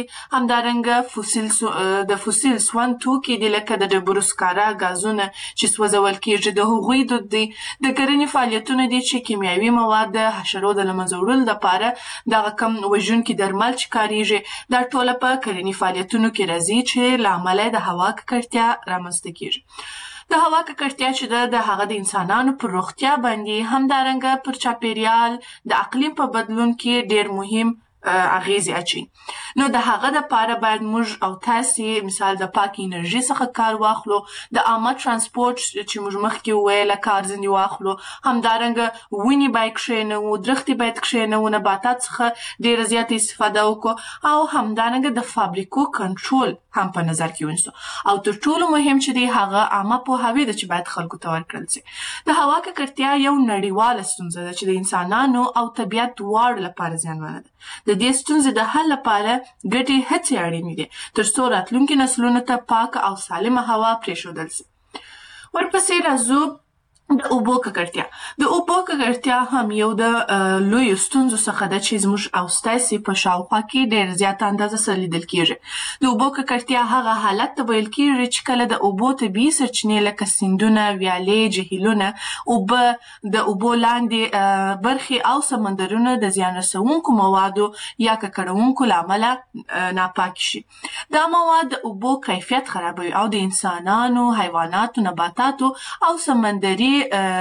همدارنګه د فوسیل سون توکي دي لکه د ډبرو سکاره غازونه چې سوځول کېږي د هغوی دود دي د کرنې فعالیتونه دي چې کیمیاوي مواد د حشرو د له منځه وړلو لپاره دغه کم وژونکي درمل چې کارېږي دا ټوله په کرنې فعالیتونو کې راځي چې له امله د هوا ککړتیا رامنځته کېږي د هوا ککړتیا چې ده د هغه د انسانانو پر روغتیا باندې همدارنګه پر چاپیریال د اقلیم په بدلون کې ډېر مهم اغیزې اچوي نو د هغه دپاره باید موږ او تاسې مثال د پاکې انرژي څخه کار واخلو د عامه ترانسپورټ چې موږ مخکې وویله کار ځینې واخلو همدارنګه ونې باید کښېنوو درختې باید کښېنوو نباتات څخه ډېره زیاته استفاده وکړو او همدارنګه د فابریکو کنټرول هم په نظر کې ونیسو او تر ټولو مهم چې دی هغه عامه پوهاوی ده چې باید خلکو ته ورکړل سي د هوا ککړتیا یو نړیواله ستونزه ده چې د انسانانو او طبیعت دواړو لپاره زیانمنه ده د دې ستونزې د حل لپاره ګډې هڅې اړینې دي تر څو راتلونکي نسلونو ته پاکه او سالمه هوا پرېښودل سي ورپسې راځو د اوبو ککړتیا د اوبو ککړتیا هم یو د لویو ستونزو څخه ده چې زموږ او ستاسې په شاوخوا کې ډېر زیاته اندازه سره لیدل کېږي د اوبو ککړتیا هغه حالت ته ویل کېږي چې کله د اوبو طبیعي سرچینې لکه سیندونه ویالې جهیلونه اوبه د اوبو لاندې برخې او سمندرونه د زیان رسونکو موادو یا ککړونکو له امله ناپاک شي دا مواد د اوبو کیفیت خرابوي او د انسانانو حیواناتو نباتاتو او سمندري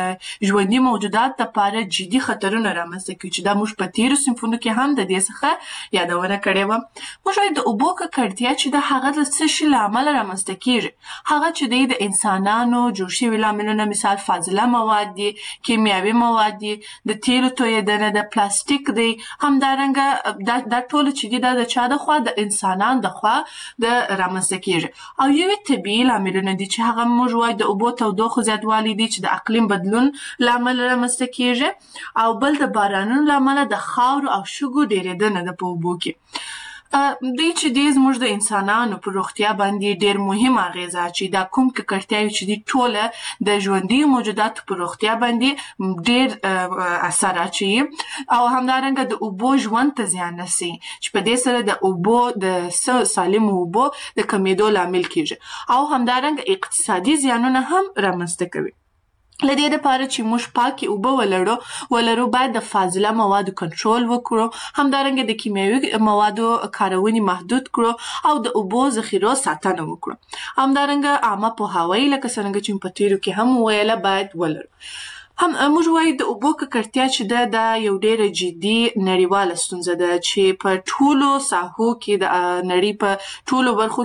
ژوندي موجودات لپاره جدي خطرونه رامنځته کوي چې دا موږ په تیرو صنفونو کې هم د دې څخه یادونه کړې وه موږ وایو د اوبو ککړتیا چې د هغه د څه شي له امله رامنځته کېږي هغه چې دی د انسانانو جوړ شوي لاملونه مثال فاضله مواد دي کیمیاوي مواد دي د تیلو تویېدنه د پلاستیک دی همدارنګه دا ټول چې دي دا د چا د خوا د انسانانو د خوا د رامنځته کېږي او یوې طبیعي لاملونه دي چې هغه موږ وایو د اوبو تودوخو زیاتوالی دي چې د اقلیم بدلون له امله رامنځته کېږي او بل د بارانونو له امله د خاورو او شګو ډېرېدنه ده په اوبو کې دوی چې دی زموږ د انسانانو په روغتیا باندې ډېر مهم اغېزه اچوي دا کوم ککړتیاوې چې دي ټوله د ژوندیو موجوداتو په روغتیا باندې ډېر اثر اچوي او همدارنګه د اوبو ژوند ته زیان رسوي چې په دې سره د اوبو د سالمو اوبو د کمېدو لامل کېږي او همدارنګه اقتصادي زیانونه هم رامنځته کوي له دې دپاره چې موږ پاکې اوبه ولرو باید د فاضله موادو کنټرول وکړو همدارنګه د کیمیاوي موادو کارونې محدود کړو او د اوبو ذخیرو ساتنه وکړو همدارنګه عامه پوهاوی لکه څرنګه چې په تیرو کې هم وویله باید ولرو هم موږ وایو د اوبو ککړتیا چې ده دا یو ډېره جدي نړیواله ستونزه ده چې په ټولو ساحو کې د نړۍ په ټولو برخو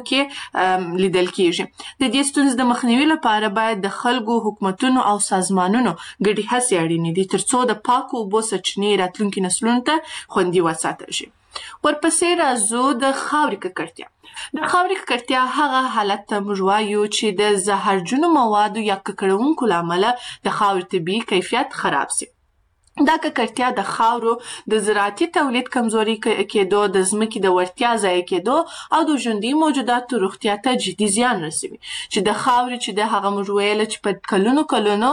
کې لیدل کېږي د دې ستونزې د مخنیوي لپاره باید د خلکو حکومتونو او سازمانونو ګډې هڅې اړینې دي تر څو د پاکو اوبو سرچینې راتلونکي نسلونو ته خوندي وساتل شي ورپسې راځو د خاورې ککړتیا د خاورې ککړتیا هغه حالت ته موږ وایو چې د زهرجنو موادو یا ککړونکو له امله د خاورې طبیعي کیفیت خراب سي دا ککړتیا د خاورو د زراعتي تولید کمزوري کېدو د ځمکې د وړتیا ضایع کېدو او د ژوندي موجوداتو روغتیا ته جدي زیان رسوي چې د خاورې چې د هغه موږ ویله چې په کلونو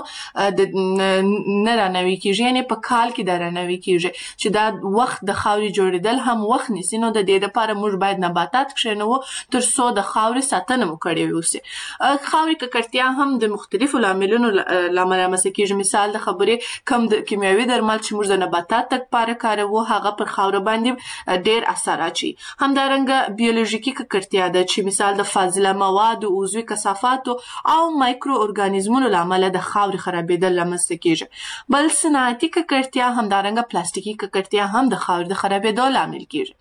نه رانوي کېږي یعنې په کال کې دا رانوي کېږي چې دا وخت د خاورې جوړېدل هم وخت نیسي نو د دې دپاره موږ باید نباتات کښېنوو تر څو د خاورې ساتنه مو کړې اوسي خاورې ککړتیا هم د مختلفو لاملونو له امله رامنځته کېږي مثال د خبرې کم د کیمیاوي درمل چې موږ د نباتات لپاره کاروو هغه پر خاوره باندې ډیر اثر اچي. همدارنګه بیولوژیکي ککړتیا ده چې مثال د فاضله موادو، عضوي کثافاتو او مایکرو ارګانیزمونو له امله د خاورې خرابېدل رامنځته کیږي. بل صنعتي ککړتیا همدارنګه پلاستیکي ککړتیا هم د خاورې د خرابېدو لامل کیږي.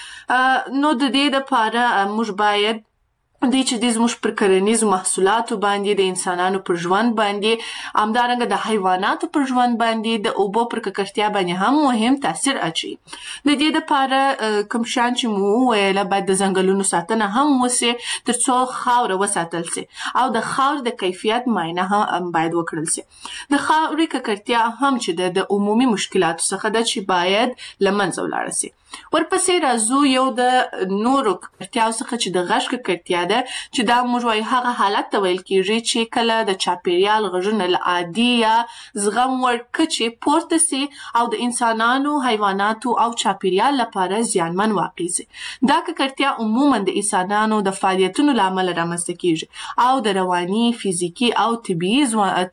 نو د دې لپاره موږ باید چې د زموږ پر کرنیزو محصولاتو باندې، د انسانانو پر ژوند باندې، همدارنګه د حیواناتو پر ژوند باندې، د اوبو پر ککړتیا باندې هم مهم تاثیر اچوي. د دې لپاره کوم شیان چې مو وویله باید د ځنګلونو ساتنه هم وسي تر څو خاوره وساتل سي او د خاورې د کیفیت معاینه هم باید وکړل سي. د خاورې ککړتیا هم چې د عمومي مشکلاتو څخه ده چې باید له منځه ولاړه سي. ورپسې راځو یو د نورو ککړتیاو څخه چې د غږ ککړتیا ده چې دا موږ وایو هغه حالت ته ویل کیږي چې کله د چاپیریال غږونه له عادي یا زغم وړ کچې پورته سي او د انسانانو، حیواناتو او چاپیریال لپاره زیانمن واقع سي. دا ککړتیا عموما د انسانانو د فعالیتونو له امله رامنځته کیږي او د رواني، فزیکي او طبیعي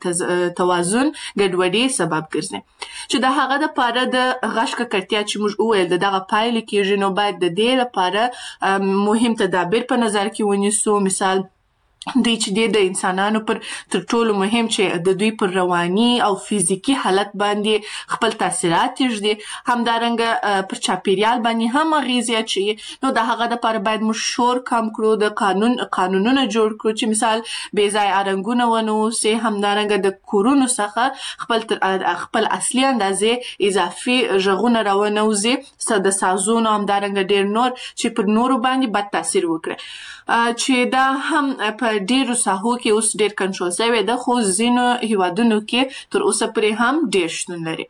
توازن ګډوډۍ سبب ګرځي. چې د هغه لپاره د غږ ککړتیا چې موږ وویل دغه پایله کیږي، نو باید د دې لپاره مهم تدابیر په نظر کې ونیسو. مثال دوی چې د انسانانو پر تر ټولو مهم چې د دوی پر رواني او فزیکي حالت باندې خپل تاثیرات تږدي، همدارنګه پر چاپیریال باندې هم اغیزه اچوي. نو د هغه لپاره باید موږ شور کم کړو، د قانونونه جوړ کړو چې مثال بې ځای رنګونه ونه اوسي، همدارنګه د کورونو څخه خپل اصلي اندازې اضافي غږونه راونه وځي، د سازونو همدارنګه ډیر نور چې پر نورو باندې بد تاثیر وکړي. چې دا هم په ډیرو ساحو کې اوس ډیر کنټرول شوی ده، خو ځینو هیوادونو کې تر اوسه پورې هم ډیر شتون لري.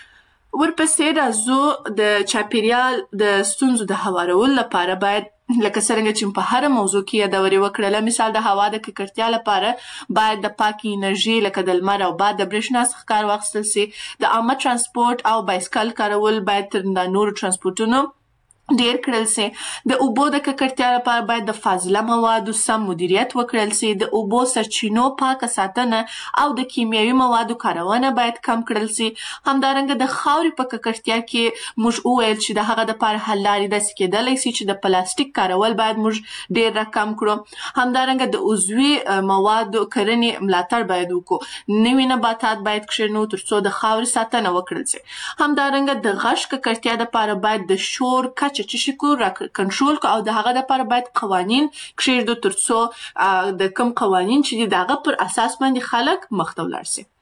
ورپسې راځو د چاپیریال د ستونزو د هوارولو لپاره باید لکه څرنګه چې په هر موضوع کې یادوري وکړله، مثال د هوا د ککړتیا لپاره باید د پاکي انرژي لکه د لمر او باد د برېښنا څخه کار واخیستل سي. د عامه ترانسپورت او بایسکل کارول باید تر نورو ترانسپورتونو ډیر کړل سي. د اوبو د ککړتیا لپاره باید د فاضله موادو سم مدیریت وکړل سي. د اوبو سرچینو پاکه ساتنه او د کیمیاوي موادو کارونه باید کم کړل سي. همدارنګه د خاورې په ککړتیا کې موږ وویل چې د هغه لپاره حل لارې داسې کېدلی سي چې د پلاستیک کارول باید موږ ډیر راکم کړو. همدارنګه د عضوي موادو کرنې ملاتړ باید وکړو. نوي نباتات باید کښېنو تر څو د خاورې ساتنه وکړل سي. همدارنګه د غږ ککړتیا لپاره باید د شور کچه چې کو کنټرول کو او د هغه لپاره باید قوانین کښېږدو تر څو د کوم قوانین چې دغه پر اساس باندې خلک مخته ولاړ سي.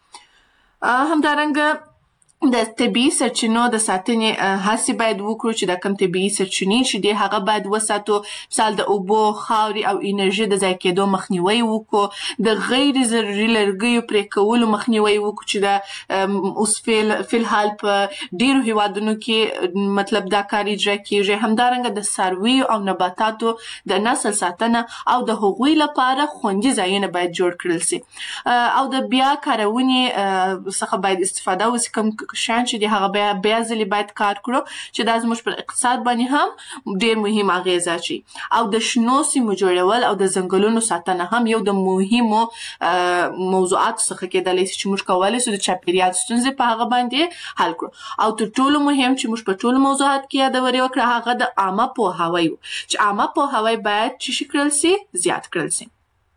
همدارنګه د طبیعي سرچینو د ساتنې هڅې باید وکړو چې د کوم طبیعي سرچینې چې دي هغه باید وساتو. مثال د اوبو، خاورې او انرژي د ضایع کېدو مخنیوی وکړو. د غیر ضروري لرګیو پرې کولو مخنیوی وکړو چې د اوس فلحال په ډیرو هیوادونو کې مطلب دا کار اجرا کیږي. همدارنګه د څارویو او نباتاتو د نسل ساتنه او د هغوی لپاره خوندي ځایونه باید جوړ کړل سي او د بیا کارونې څخه باید استفاده وسي. کوم شان چې د هغه بیا ځلې باید کار کړو چې دا زموږ پر اقتصاد باندې هم ډیر مهم اغیزه اچوي. او د شنو سیمو جوړول او د ځنګلونو ساتنه هم یو د مهمو موضوعاتو څخه کېدلی شي چې موږ کولی شو د چاپیریال ستونزې په هغه باندې حل کړو. او تر ټولو مهم چې موږ په ټولو موضوعات کې یادوري وکړه هغه د عامه پوهاوی و چې عامه پوهاوی باید چې کړل سي، زیات کړل سي.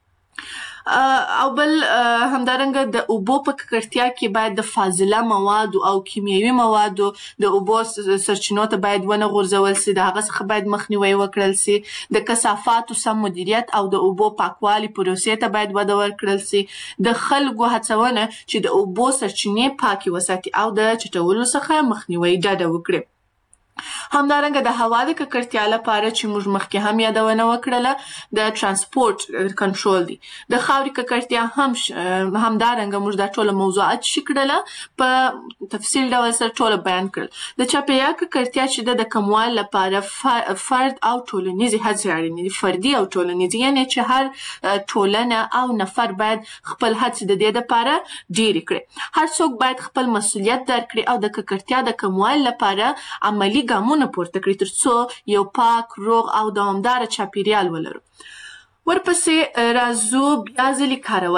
او بل همدارنګه د اوبو په ککړتیا کې باید د فاضله موادو او کیمیاوي موادو د اوبو سرچینو ته باید ونه غورځول سي، د هغه څخه باید مخنیوی وکړل سي. د کثافاتو سم مدیریت او د اوبو پاکوالي پروسې ته باید وده ورکړل سي. د خلکو هڅونه چې د اوبو سرچینې پاکي وساتي او د چټولو څخه مخنیوی ډډه وکړي. همدارنګه د هوا د ککړتیا لپاره چې موږ مخکې هم یادونه وکړله د ترانسپورت کنټرول دی. د خاورې ککړتیا همدارنګه موږ دا ټول موضوعات شکړله په تفصیل ډول سره ټول بیان کړل. د چاپیریال ککړتیا چې د کموالي لپاره فرد او ټولنیزې هڅې اړینې دي. فردي او ټولنیزې یعنی چې هر ټولنه او نفر باید خپل هڅې د دې لپاره ډېرې کړي. هر څوک باید خپل مسؤلیت درکړي او د ککړتیا د کموالي لپاره عملی ګامونه پورته کړي تر څو یو پاک، روغ او دوامدار چاپیریال ولرو. ورپسې راځو بیا ځلې کارول.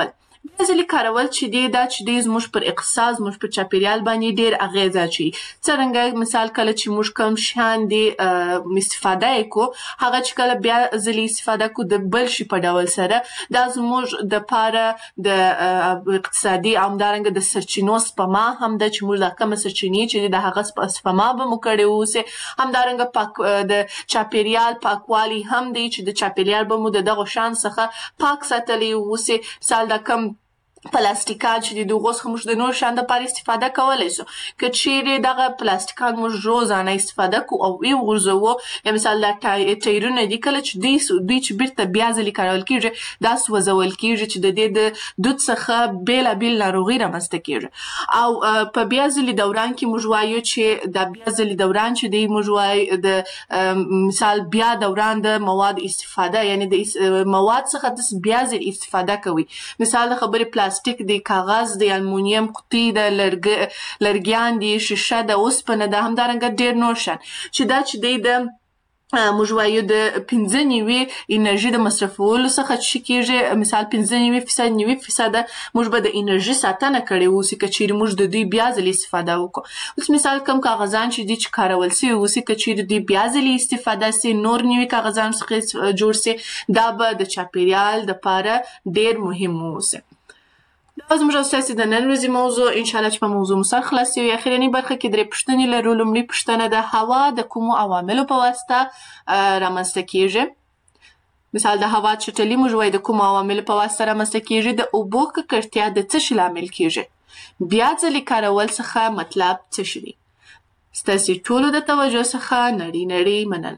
بیا ځلې کارول چې دی دا چې دی زموږ پر اقتصاد زموږ پر چاپیریال باندې ډېر اغیزه اچوي. څرنګه مثال کله چې موږ کوم شیان دی استفاده یې کو هغه چې کله بیا ځلې استفاده کو د بل شي په ډول سره دا زموږ د پاره د اقتصادي او همدارنګه د سرچینو سپما هم ده چې موږ دا کومه سرچینې چې د هغه سپما به مو کړې اوسې. همدارنګه د چاپیریال پاکوالي هم دی چې د چاپیریال به مو د دغه شان څخه پاک ساتلی اوسې. مثال دا کم پلاستیکات چې د غوس خموش د نور شان د پاره استفاده کولای شو که چیرې دغه پلاستیکات موږ روزانه استفاده کو او یو غرزو یا مثال دا ټایرونه دي کله چې دوی چې بیرته بیا ځلې کارول کیږي دا سوځول کیږي چې د دې د دود څخه بیلابیل ناروغي رامنځته کیږي. او په بیا ځلې دوران کې موږ وایو چې د بیا ځلې دوران چې دی موږ وایو د مثال بیا دوران د مواد استفاده یعنی د مواد څخه د بیا ځلې استفاده کوي. مثال د خبرې پلاستیک دی کاغذ دی المونیم قطۍ د لرګیان دی شیشه د اوسپنه د همدارنګه ډېر نور شان چې دا چې دی د موږ وایو د 95 انرژي د مصرفولو څخه چې کېږي مثال 95% 90% موږ به د انرژي ساتنه کړې اوسې که چیرې موږ د دوی بیا ځلې استفاده وکړو. اوس مثال کم کاغذان چې دي چې کارول سوي اوسې که چیرې دوی بیا ځلې استفاده سي نور نوي کاغذان څخه جوړ سي دا به د چاپیریال دپاره ډېر مهم اوسي. دا زموږ او ستاسې د نن ورځې موضوع انشاءالله چې په موضوع مو سر خلاص یو. اخرنۍ برخه کې 3 پوښتنې لرو. لومړۍ پوښتنه د هوا د کومو عواملو په واسطه رامنځته کیږي؟ مثال د هوا چټلي موږ وایو د کومو عواملو په واسطه رامنځته کیږي. د اوبو ککړتیا د څه شي لامل کیږي؟ بیا ځلې کارول څخه مطلب څه شي دی؟ ستاسې ټولو د توجه څخه نړۍ مننه.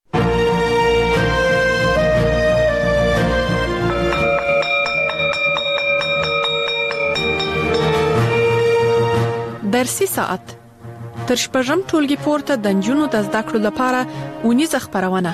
درسي ساعت تر شپږم ټولګي پورته د نجونو د زده کړو لپاره اونیزه خپرونه.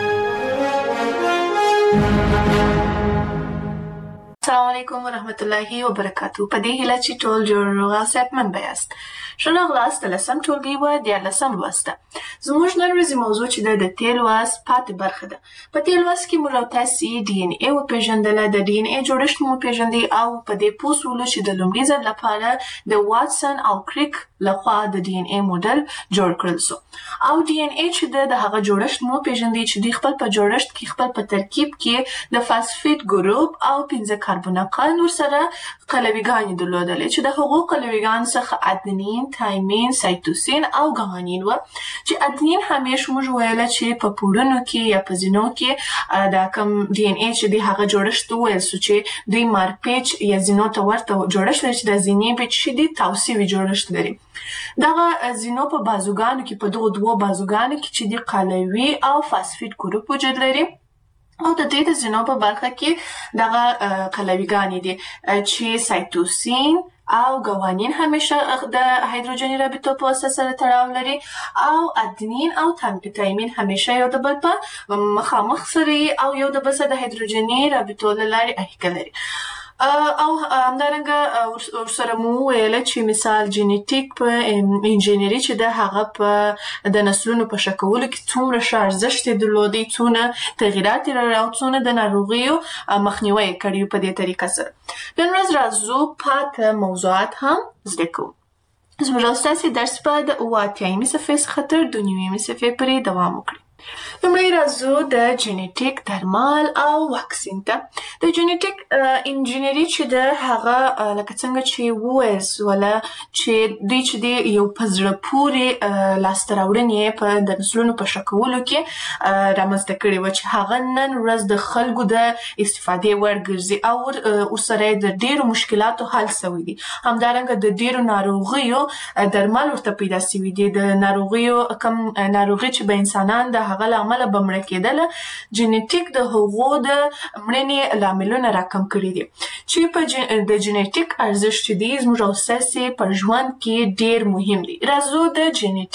السلام علیکم ورحمت الله وبرکاتو. په دې هیله چې ټول جوړ روغ او صحتمند بیاست. ښه راغلاست د 10م ټولګي و 14م لوسته. زموږ نن ورځې موضوع چې ده د تېر لوست پاتې برخه ده. په تېر لوست کې موږ او تاسې ډي ان اے وپېژندله د ډي ان اے جوړښت مو وپېژندی او په دې پوه سولو چې د لومړي ځل لپاره د واټسن او کریک لخوا د ډي ان اے موډل جوړ کړل سو. او ډي ان اے چې ده د هغه جوړښت مو وپېژندی چې دوی خپل په جوړښت کې خپل په ترکیب کې د فاسفیټ ګروپ او 15 کاربونقان ورسره قلویګانې درلودلې چې د هغو قلویګانو څخه ادنین تایمین سایتوسین او ګوانین و چې ادنین همیشه موږ ویله چې په پوړونو کې یا په زینو کې دا کوم ډي ان اے چې دی هغه جوړښت وویل سو چې دوی مارپیچ یا زینو ته ورته جوړښت لري چې د زینې پیچ چې دی تاوسیوي جوړښت لري. دغه زینو په بازوګانو کې په دغو دوو بازوګانو کې چې دی قلوي او فاسفیټ ګروپ وجود لري او د دې د زینو په برخه کې دغه قلویګانې دي چې سایتوسین او ګوانین همیشه د هایدروجني رابطو په واسطه سره تړاو لري او ادنین او تایمین همیشه یو د بل په مخامخ سره او یو د بل سره د هایدروجني رابطو له لارې اړیکه لري. او همدارنګه ورسره مو ویله چې مثال جینیټیک په انجینری چې د هغه په د نسلونو په ښه کولو کې څومره ښه ارزښت یې درلودی څونه تغییرات یې راوړي او څونه د ناروغیو مخنیوی یې کړی په دې طریقه سره. نن ورځ راځو پاته موضوعات هم زده کوو. زموږ او ستاسې درس به د 88مې صفحې څخه تر 92مې صفحې پورې دوام وکړي. لومړی راځو د جینیټیک درمل او واکسین ته. د جینیټیک انجینری چې ده هغه لکه څنګه چې وویل سوله چې دوی چې دی یو په زړه پورې لاسته راوړنې په د نسلونو په ښه کولو کې رامنځته کړې وه چې هغه نن ورځ د خلکو د استفادې وړ ګرځي او ورسره یې د ډېرو مشکلاتو حل سوی دي. همدارنګه د ډېرو ناروغیو درمل ورته پیدا سوي دي. د ناروغیو کم ناروغي چې به انسانان د هغه له امله به مړه کېدله جینیټیک د هغو د مړینې لاملونه راکم کړي دي چې په د جینیټیک ارزښت چې دی زموږ او ستاسې په ژوند کې ډېر مهم دی. راځو د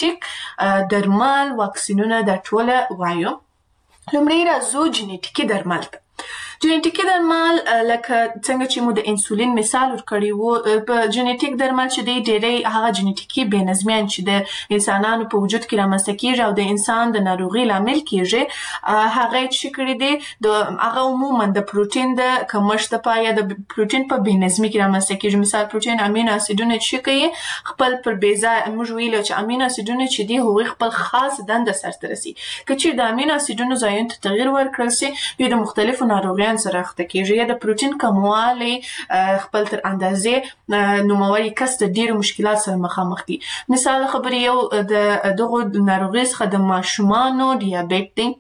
جینیټیک درمل واکسینونه دا ټوله وایو. لومړی راځو جینیټیکي درمل ته. جنیټیکي درمل لکه څنګه چې مو د انسولین مثال ورکړی وو، په جنیټیک درمل چې دی ډېری هغه جنیټیکي بې نظمیان چې د انسانانو په وجود کې رامنځته کېږي او د انسان د ناروغۍ لامل کېږي، هغه یې څه کړي دي، هغه عموما د پروټین د کمښت لپاره یا د پروټین په بې نظمي کې رامنځته کېږي. مثال پروټین امینو اسیدونه چې کوي خپل پر بې ځایه، موږ ویلو چې امینو اسیدونه چې دي هغوی خپل خاص دنده سرته رسي. که چېرې د امینو اسیدونو ځایونو ته تغییر ورکړل سي، دوی د مختلفو ناروغیانو سره اخته کېږي، یا د پروټین کموالی خپل تر اندازې نوموړی کس د ډېرو مشکلات سره مخامخ دي. مثال خبرې یو د دغو ناروغیو څخه د ماشومانو ډیابیټ دی،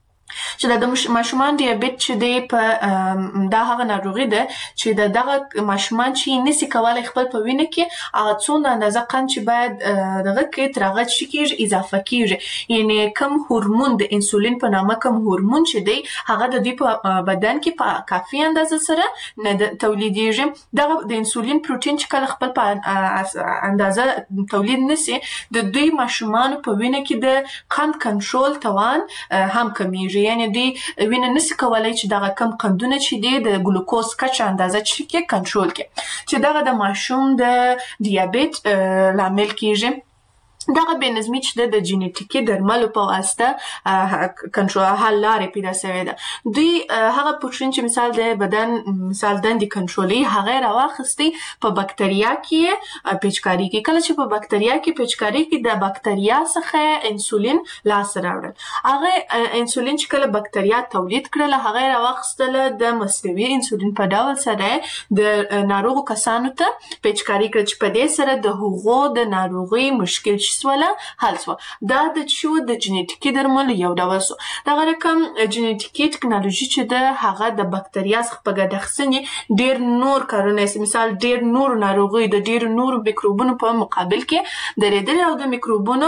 چې د ماشومان ډیابیټ چې دی په دا هغه ناروغي ده چې د دغه ماشومان چې نسي کولای خپل په وینه کې هغه څومره اندازه قند چې باید دغه کې تر هغه څه کېږي اضافه کېږي، یعنې کم هورمون د انسولین په نامه کم هورمون چې دی هغه د دوی په بدن کې په کافي اندازه سره نه تولیدېږي. دغه د انسولین پروټین چې کله خپل په اندازه تولید نسي، د دوی ماشومانو په وینه کې د قند کنټرول توان هم کمیږي، یعنی دوی وینه نسي کولای چې دغه کم قندونه چې دي د ګلوکوز کچه اندازه چې کنټرول کړي، چې دغه د ماشوم د ډیابیټ لامل کېږي. دغه بې نظمي چې د جنیټیکي درملو په واسطه کنټرول حل لارې پیدا شوې ده. دوی هغه پروټین چې مثال د بدن مثال دندې کنټرولوي هغه یې راواخیستی په بکتریا کې پیچکاري کوي. کله چې په بکتریا کې پیچکاري کوي د بکتریا څخه انسولین لاسته راوړل، هغه انسولین چې کله بکتریا تولید کړله هغه یې راواخیستله د مصنوعي انسولین په ډول سره د ناروغو کسانو ته پیچکاري کړه، چې په دې سره د هغو د ناروغۍ مشکل سوله حل سوه. دا د شو د جنیټیکي درملو یو ډول سو. دغه رقم جنیټیکي ټکنالوژي چې ده هغه د بکتریا څخه په ګټه اخیستنې ډېر نور کارونه یې مثال ډېر نور ناروغۍ د ډېرو نورو میکروبونو په مقابل کې درېدلې او د میکروبونو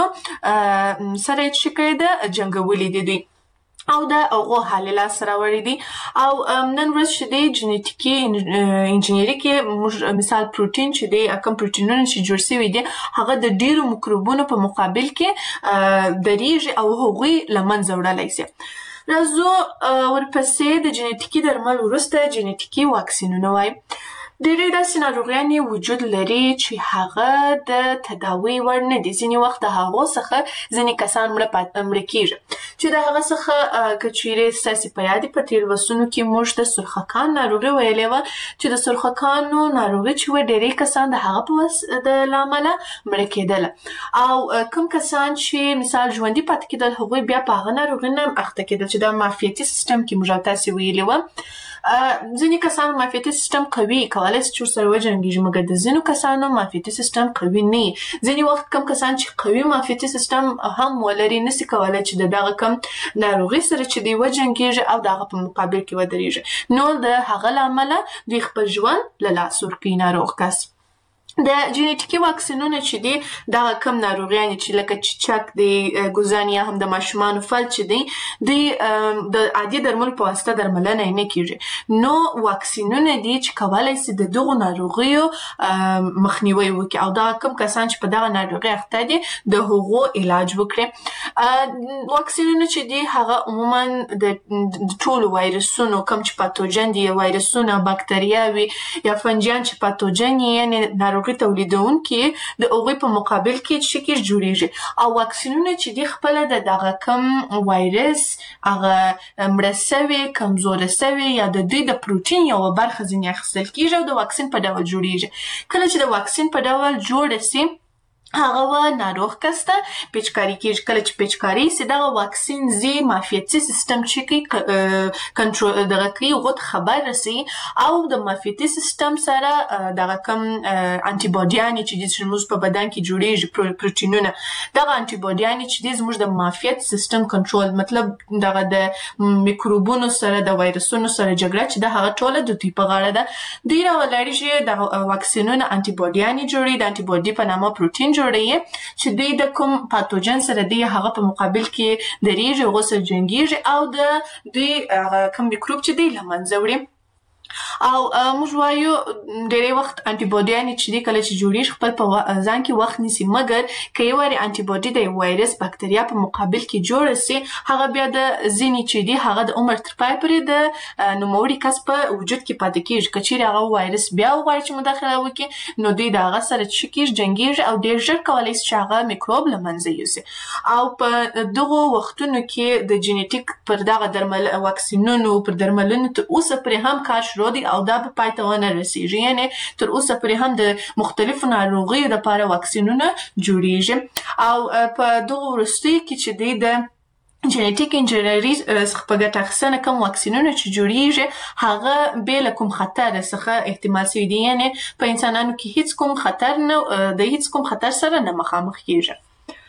سره یې څه کړی ده جنګولي دي دوی او د هغو حل لاسته راوړي دي. او نن ورځ چې دی جنیټیکي انجینري کې موږ مثال پروټین چې دی کوم پروټینونه چې جوړ شوي دي هغه د ډېرو میکروبونو په مقابل کې درېږي او هغوی له منځه وړلی سي. راځو ورپسې د جنیټیکي درمل وروسته جنیټیکي واکسینونه وایي. ډېری داسې ناروغیانې وجود لري چې هغه د تداوی وړ نه دي. ځینې وخت د هغو څخه ځینې کسان مړه کېږي، چې د هغه څخه که چیرې ستاسې په یاد په تېرو لوستونو کې موږ د سرخکان ناروغي ویلې وه، چې د سرخکانو ناروغي چې وه ډېری کسان د هغه د امله مړه کېدله، او کوم کسان چې مثال ژوندي پاتې کېدل هغوی بیا په هغه ناروغي نه اخته کېدل چې د معافیتي سیستم کې موږ تاسې ویلې وه. ځینې کسان معافیتي سیستم قوي کولای شي چې ورسره وجنګېږي، مګر د ځینو کسانو معافیتي سیستم قوي نه وي. ځینې وخت کم کسان چې قوي معافیتي سیستم هم ولري نسي کولای چې د دغه کم ناروغي سره چې دی وجنګېږي او د هغه په مقابل کې ودرېږي، نو د هغه له امله دوی خپل ژوند له لاسه ورکوي ناروغ کس. د جنیټیکي واکسینونه چې دي دغه کم ناروغیانې چې لکه چیچک دی، ګوزن یا هم د ماشومانو فلج چې دی دوی د عادي درملو په واسطه درملنه یې نه کېږي، نو واکسینونه دي چې کولی سي د دغو ناروغیو مخنیوی وکړي او دغه کم کسان چې په دغه ناروغۍ اخته دي د هغو علاج وکړي. واکسینونه چې دي هغه عموما د ټولو وایرسونو کم چې پاتوجن دي، وایرسونه بکتریاوي یا فنجیان چې پاتوجن یې ناروغي تولیدونکي د هغوی په مقابل کې چې کې جوړیږي، او واکسینونه چې دي خپله د دغه کم وایرس هغه مړه سوي کمزوره سوي یا د دوی د پروټین یوه برخه ځینې اخیستل کېږي او د واکسین په ډول جوړیږي. کله چې د واکسین په ډول جوړه سي هغه و ناروغ کس ته پیچکاري کېږي. کله چې پیچکاري سي دغه واکسین زی معافیتي سیستم چې کوي کنټرول دغه کوي هغو ته خبر رسوي او د معافیتي سیستم سره دغه کم انټي باډیانې چې دي چې زموږ په بدن کې جوړیږي پروټینونه، دغه انټي باډیانې چې دي زموږ د معافیت سیستم کنټرول مطلب دغه د میکروبونو سره د وایرسونو سره جګړه چې د هغه ټوله د دوی په غاړه ده. دوی راولاړي چې د واکسینونه انټي باډیانې جوړوي، د انټي باډي په نامه پروټین جوړوي چې دوی د کوم پاتوجن سره دی هغه په مقابل کې درېږي، هغو سره جنګېږي او د دوی کوم میکروب چې دی له منځه وړي. او موږ وایو ډېری وخت انټي باډیانې چې دي کله چې جوړیږي خپل په ځان کې وخت نیسي، مګر که یو وارې انټي باډي د وایرس بکتریا په مقابل کې جوړه سي، هغه بیا د ځینې چې دي هغه د عمر تر پای پورې د نوموړي کس په وجود کې پاتې کېږي. که چیرې هغه وایرس بیا وغواړي چې مداخله وکړي نو دوی د هغه سره څه کېږي، جنګېږي او ډېر ژر کولی شي چې هغه میکروب له منځه یوسي. او په دغو وختونو کې د جینیټیک پر دغه واکسینونو پر درملونو تر اوسه پورې هم کار شروع دی او دا به پای ته ونه رسېږي. یعنې تر اوسه پورې هم د مختلفو ناروغیو دپاره واکسینونه جوړیږي. او په دغو وروستیو کې چې دی د جینیټیک انجینري څخه په ګټه اخیستنه کوم واکسینونه چې جوړیږي هغه بې له کوم خطر څخه احتمال شوي دي، یعنې په انسانانو کې هیڅ کوم خطر نه د هیڅ کوم خطر سره نه مخامخ کېږي.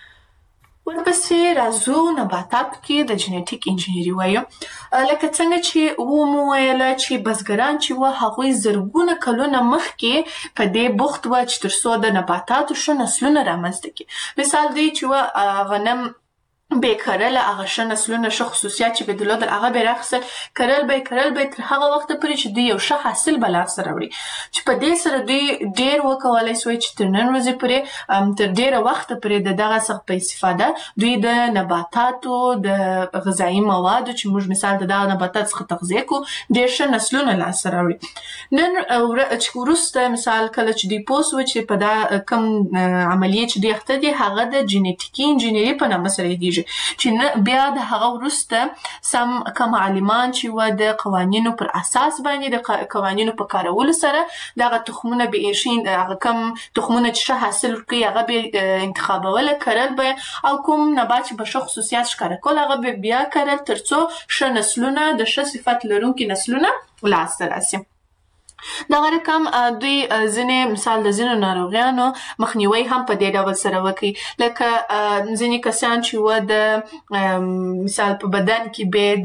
ورپسې راځو نباتاتو کې د جینیټیک انجینري وایو. لکه څنګه چې مو ویله چې بزګران چې وه هغوی زرګونه کلونه مخکې په دې بوخت وه چې تر څو د نباتاتو ښه نسلونه رامنځته کړي. مثال دی چې وه غنم به کرله، هغه ښه نسلونه ښه خصوصیات چې به یې درلودل هغه به یې راخیستل، کرل به یې تر هغه وخته پورې چې دوی یو ښه حاصل به لاسته راوړي، چې په دې سره دوی ډېر وکولی سوی چې تر نن ورځې پورې تر ډېره وخته پورې د دغه څخه په استفاده دوی د نباتاتو د غذایي موادو چې موږ مثال د دغه نباتاتو څخه تغذیه کوو ډېر ښه نسلونه لاسته راوړي. نن وروسته مثال کله چې دوی پوه سوه چې په دا کوم عملیې چې دوی اخته دي هغه د جینیټیکي انجینري په نامه سره یادېږي، چې نه بیا د هغه وروسته سم کم عالمان چې وه د قوانینو پر اساس باندې د قوانینو په کارولو سره دغه تخمونه به یې هغه کم تخمونه چې ښه حاصل ورکوي هغه به انتخابوله، کرل به او کوم نبات چې به ښه خصوصیات ښکاره کول هغه به بیا کرل تر څو ښه نسلونه د ښه صفت لرونکي نسلونه لاسته راسي. دغه رقم دوی ځینې مثال د ځینو ناروغیانو مخنیوي هم په دې ډول سره وکړي، لکه ځینې کسان چې وه د مثال په بدن کې به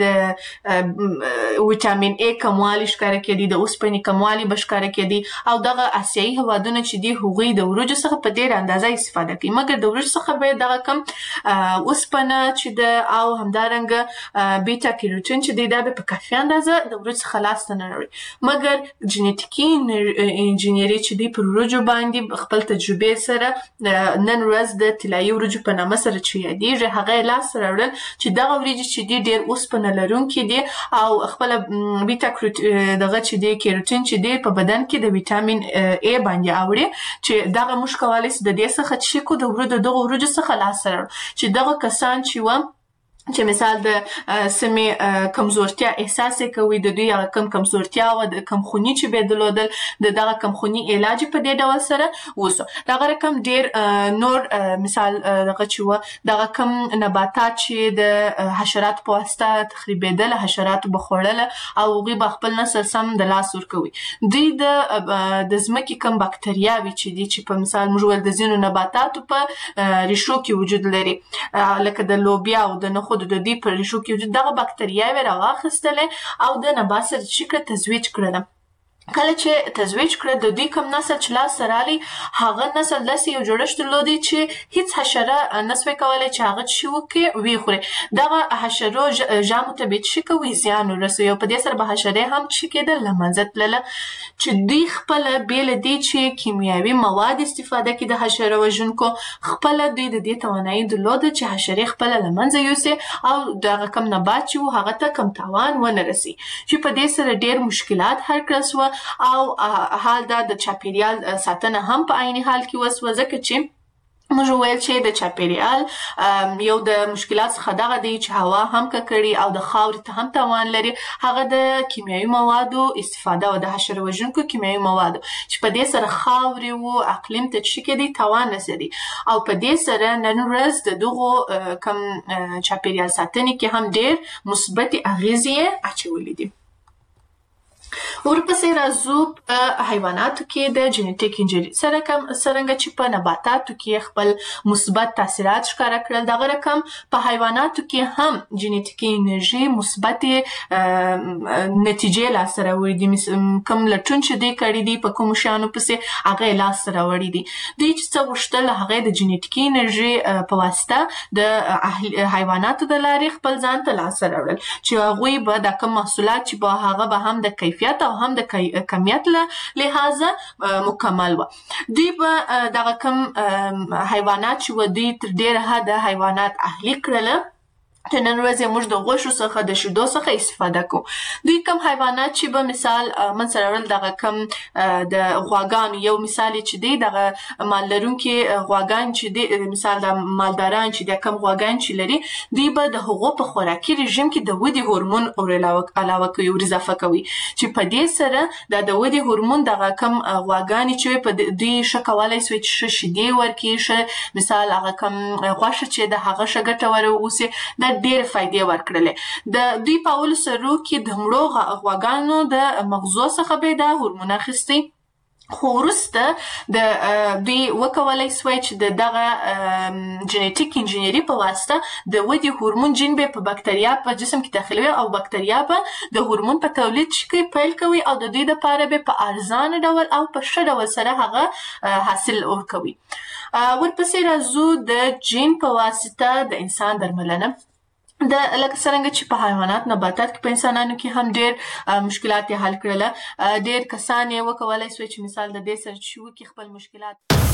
د ویټامین A کموالی ښکاره کېدي، د اوسپنې کموالی به ښکاره کېدي او دغه آسیایي هېوادونه چې دي هغوی د وریجو څخه په ډېره اندازه استفاده کوي، مګر د وریجو څخه به دغه کم اوسپنه چې ده او همدارنګه بیټا کیروټین چې دی دا به په کافي اندازه د وریجو څخه لاسته نه راوړي. مګر جینیټیکي انجینري چې دی پر وریجو باندې خپل تجربې سره نن ورځ د طلایي وریجو په نامه سره چې یادېږي هغه یې لاسته راوړل چې دغه وریجې چې دي ډېر اوسپنه لرونکي دي او خپله بیټا دغه چې دی کیروټین چې دی په بدن کې د ویټامین A باندې اوري، چې دغه موږ کولی شو د دې څخه څه کړو د دغو وریجو څخه لاسته راوړو چې دغه کسان چې وه چې مثال د سمې کمزورتیا احساس یې کوي، د دوی هغه کم کمزورتیا وه د کمخوني چې به یې درلودل د دغه کمخوني علاج په دې ډول سره وسو. دغه رقم ډېر نور مثال دغه چې وه دغه کم نباتات چې د حشراتو په واسطه تخریبېدل، حشراتو به خوړله او هغوی به خپل نسل سم د لاس ورکوي. دوی د ځمکې کم بکتریاوې چې دي چې په مثال موږ ویل د ځینو نباتاتو په ریښو کې وجود لري، لکه د لوبیا او د نخود د دې په ریښو کې دغه بکتریاوې راواخیستلې او د نبات سره څه کړه تزویج کړله. کله چې تزویج کړه د دوی کوم نسل چې لاسته راغلی هغه نسل داسې یو جوړښت درلودی چې هیڅ حشره نسوی کولی چې هغه څه وکړي ویې خوري. دغه حشرو ژامو ته به یې څه کوي زیان ورسوي او په دې سره به حشرې هم څه کېدل له منځه تلله، چې دوی خپله بې له دې چې کیمیاوي مواد استفاده کړي د حشره وژونکو خپله دوی د دې توانایي درلوده چې حشرې خپله له منځه یوسي او دغه کم نبات چې و هغه ته کم تاوان ونه رسي، چې په دې سره ډېر مشکلات حل کړل سوه او حال دا د چاپیریال ساتنه هم په عیني حال کې وسوه، ځکه چې موږ وویل چې د چاپیریال یو د مشکلات څخه دغه دی چې هوا هم ککړي او د خاورې ته هم تاوان لري، هغه د کیمیاوي موادو استفاده او د حشره وژونکو کیمیاوي موادو چې په دې سره خاورې و اقلیم ته څه کېدی تاوان رسېدی او په دې سره نن ورځ د دغو کم چاپیریال ساتنې کې هم ډېر مثبتې اغېزې یې اچولې دي. ورپسې راځو په حیواناتو کې د جینیټیک انجینري څرنګه چې په نباتاتو کې خپل مثبت تاثیرات ښکاره کړل، دغه رقم په حیواناتو کې هم جینیټیکي انرژي مثبتې نتیجې لاسته راوړي دي. کوم لټون چې دوی کړي دي په کومو شیانو پسې هغه یې لاسته راوړي دي. دوی چې څه غوښتل هغه یې د جینیټیکي انرژي په واسطه د حیواناتو د لارې خپل ځان ته لاسته راوړل، چې هغوی به دا کوم محصولات چې به هغه به هم د کیفیت کیفیت او هم د کمیت له لحاظه مکمل و. دوی په دغه کم حیوانات چې و دوی تر ډیره حده حیوانات اهلي کړل چې نن ورځ موږ د غوښو څخه د شیدو څخه استفاده کوو. دوی کم حیوانات چې به مثال من سره ورل دغه کم د غواګانو یو مثال چې دی دغه مال لرونکي غواګان چې دی مثال د مالداران چې د کم غواګان چې لري دوی به د هغو په خوراکي رژیم کې د ودې هورمون علاوه کوي او اضافه کوي چې په دې سره د ودې هورمون دغه کم غواګان چې په دوی شکولای سوي چې شیدې ورکړي مثال هغه کم غوښه چې د هغه شګټور اوسي د ډېر فائدې ورکړلې. د دوی په اول سرو کې د مړو غواګانو د مغزو څخه به د هورمون اخیستي خو وروسته د دوی وکولای سوی چې دغه جنیټیک انجینری په واسطه د ودې هورمون جین به په بکتریا په جسم کې داخلوي او بکتریا به د هورمون په تولید کې پیل کوي او د دوی لپاره به په ارزان ډول او په ښه ډول سره هغه حاصل ورکوي. ورپسې راځو د جین په واسطه د انسان درملنه. د لکه څنګه چې په حیوانات نباتات کې په انسانانو کې هم ډېر مشکلات حل کړل. ډېر کسان یې وکولای سوی چې مثال د دې سره چې وکړي خپل مشکلات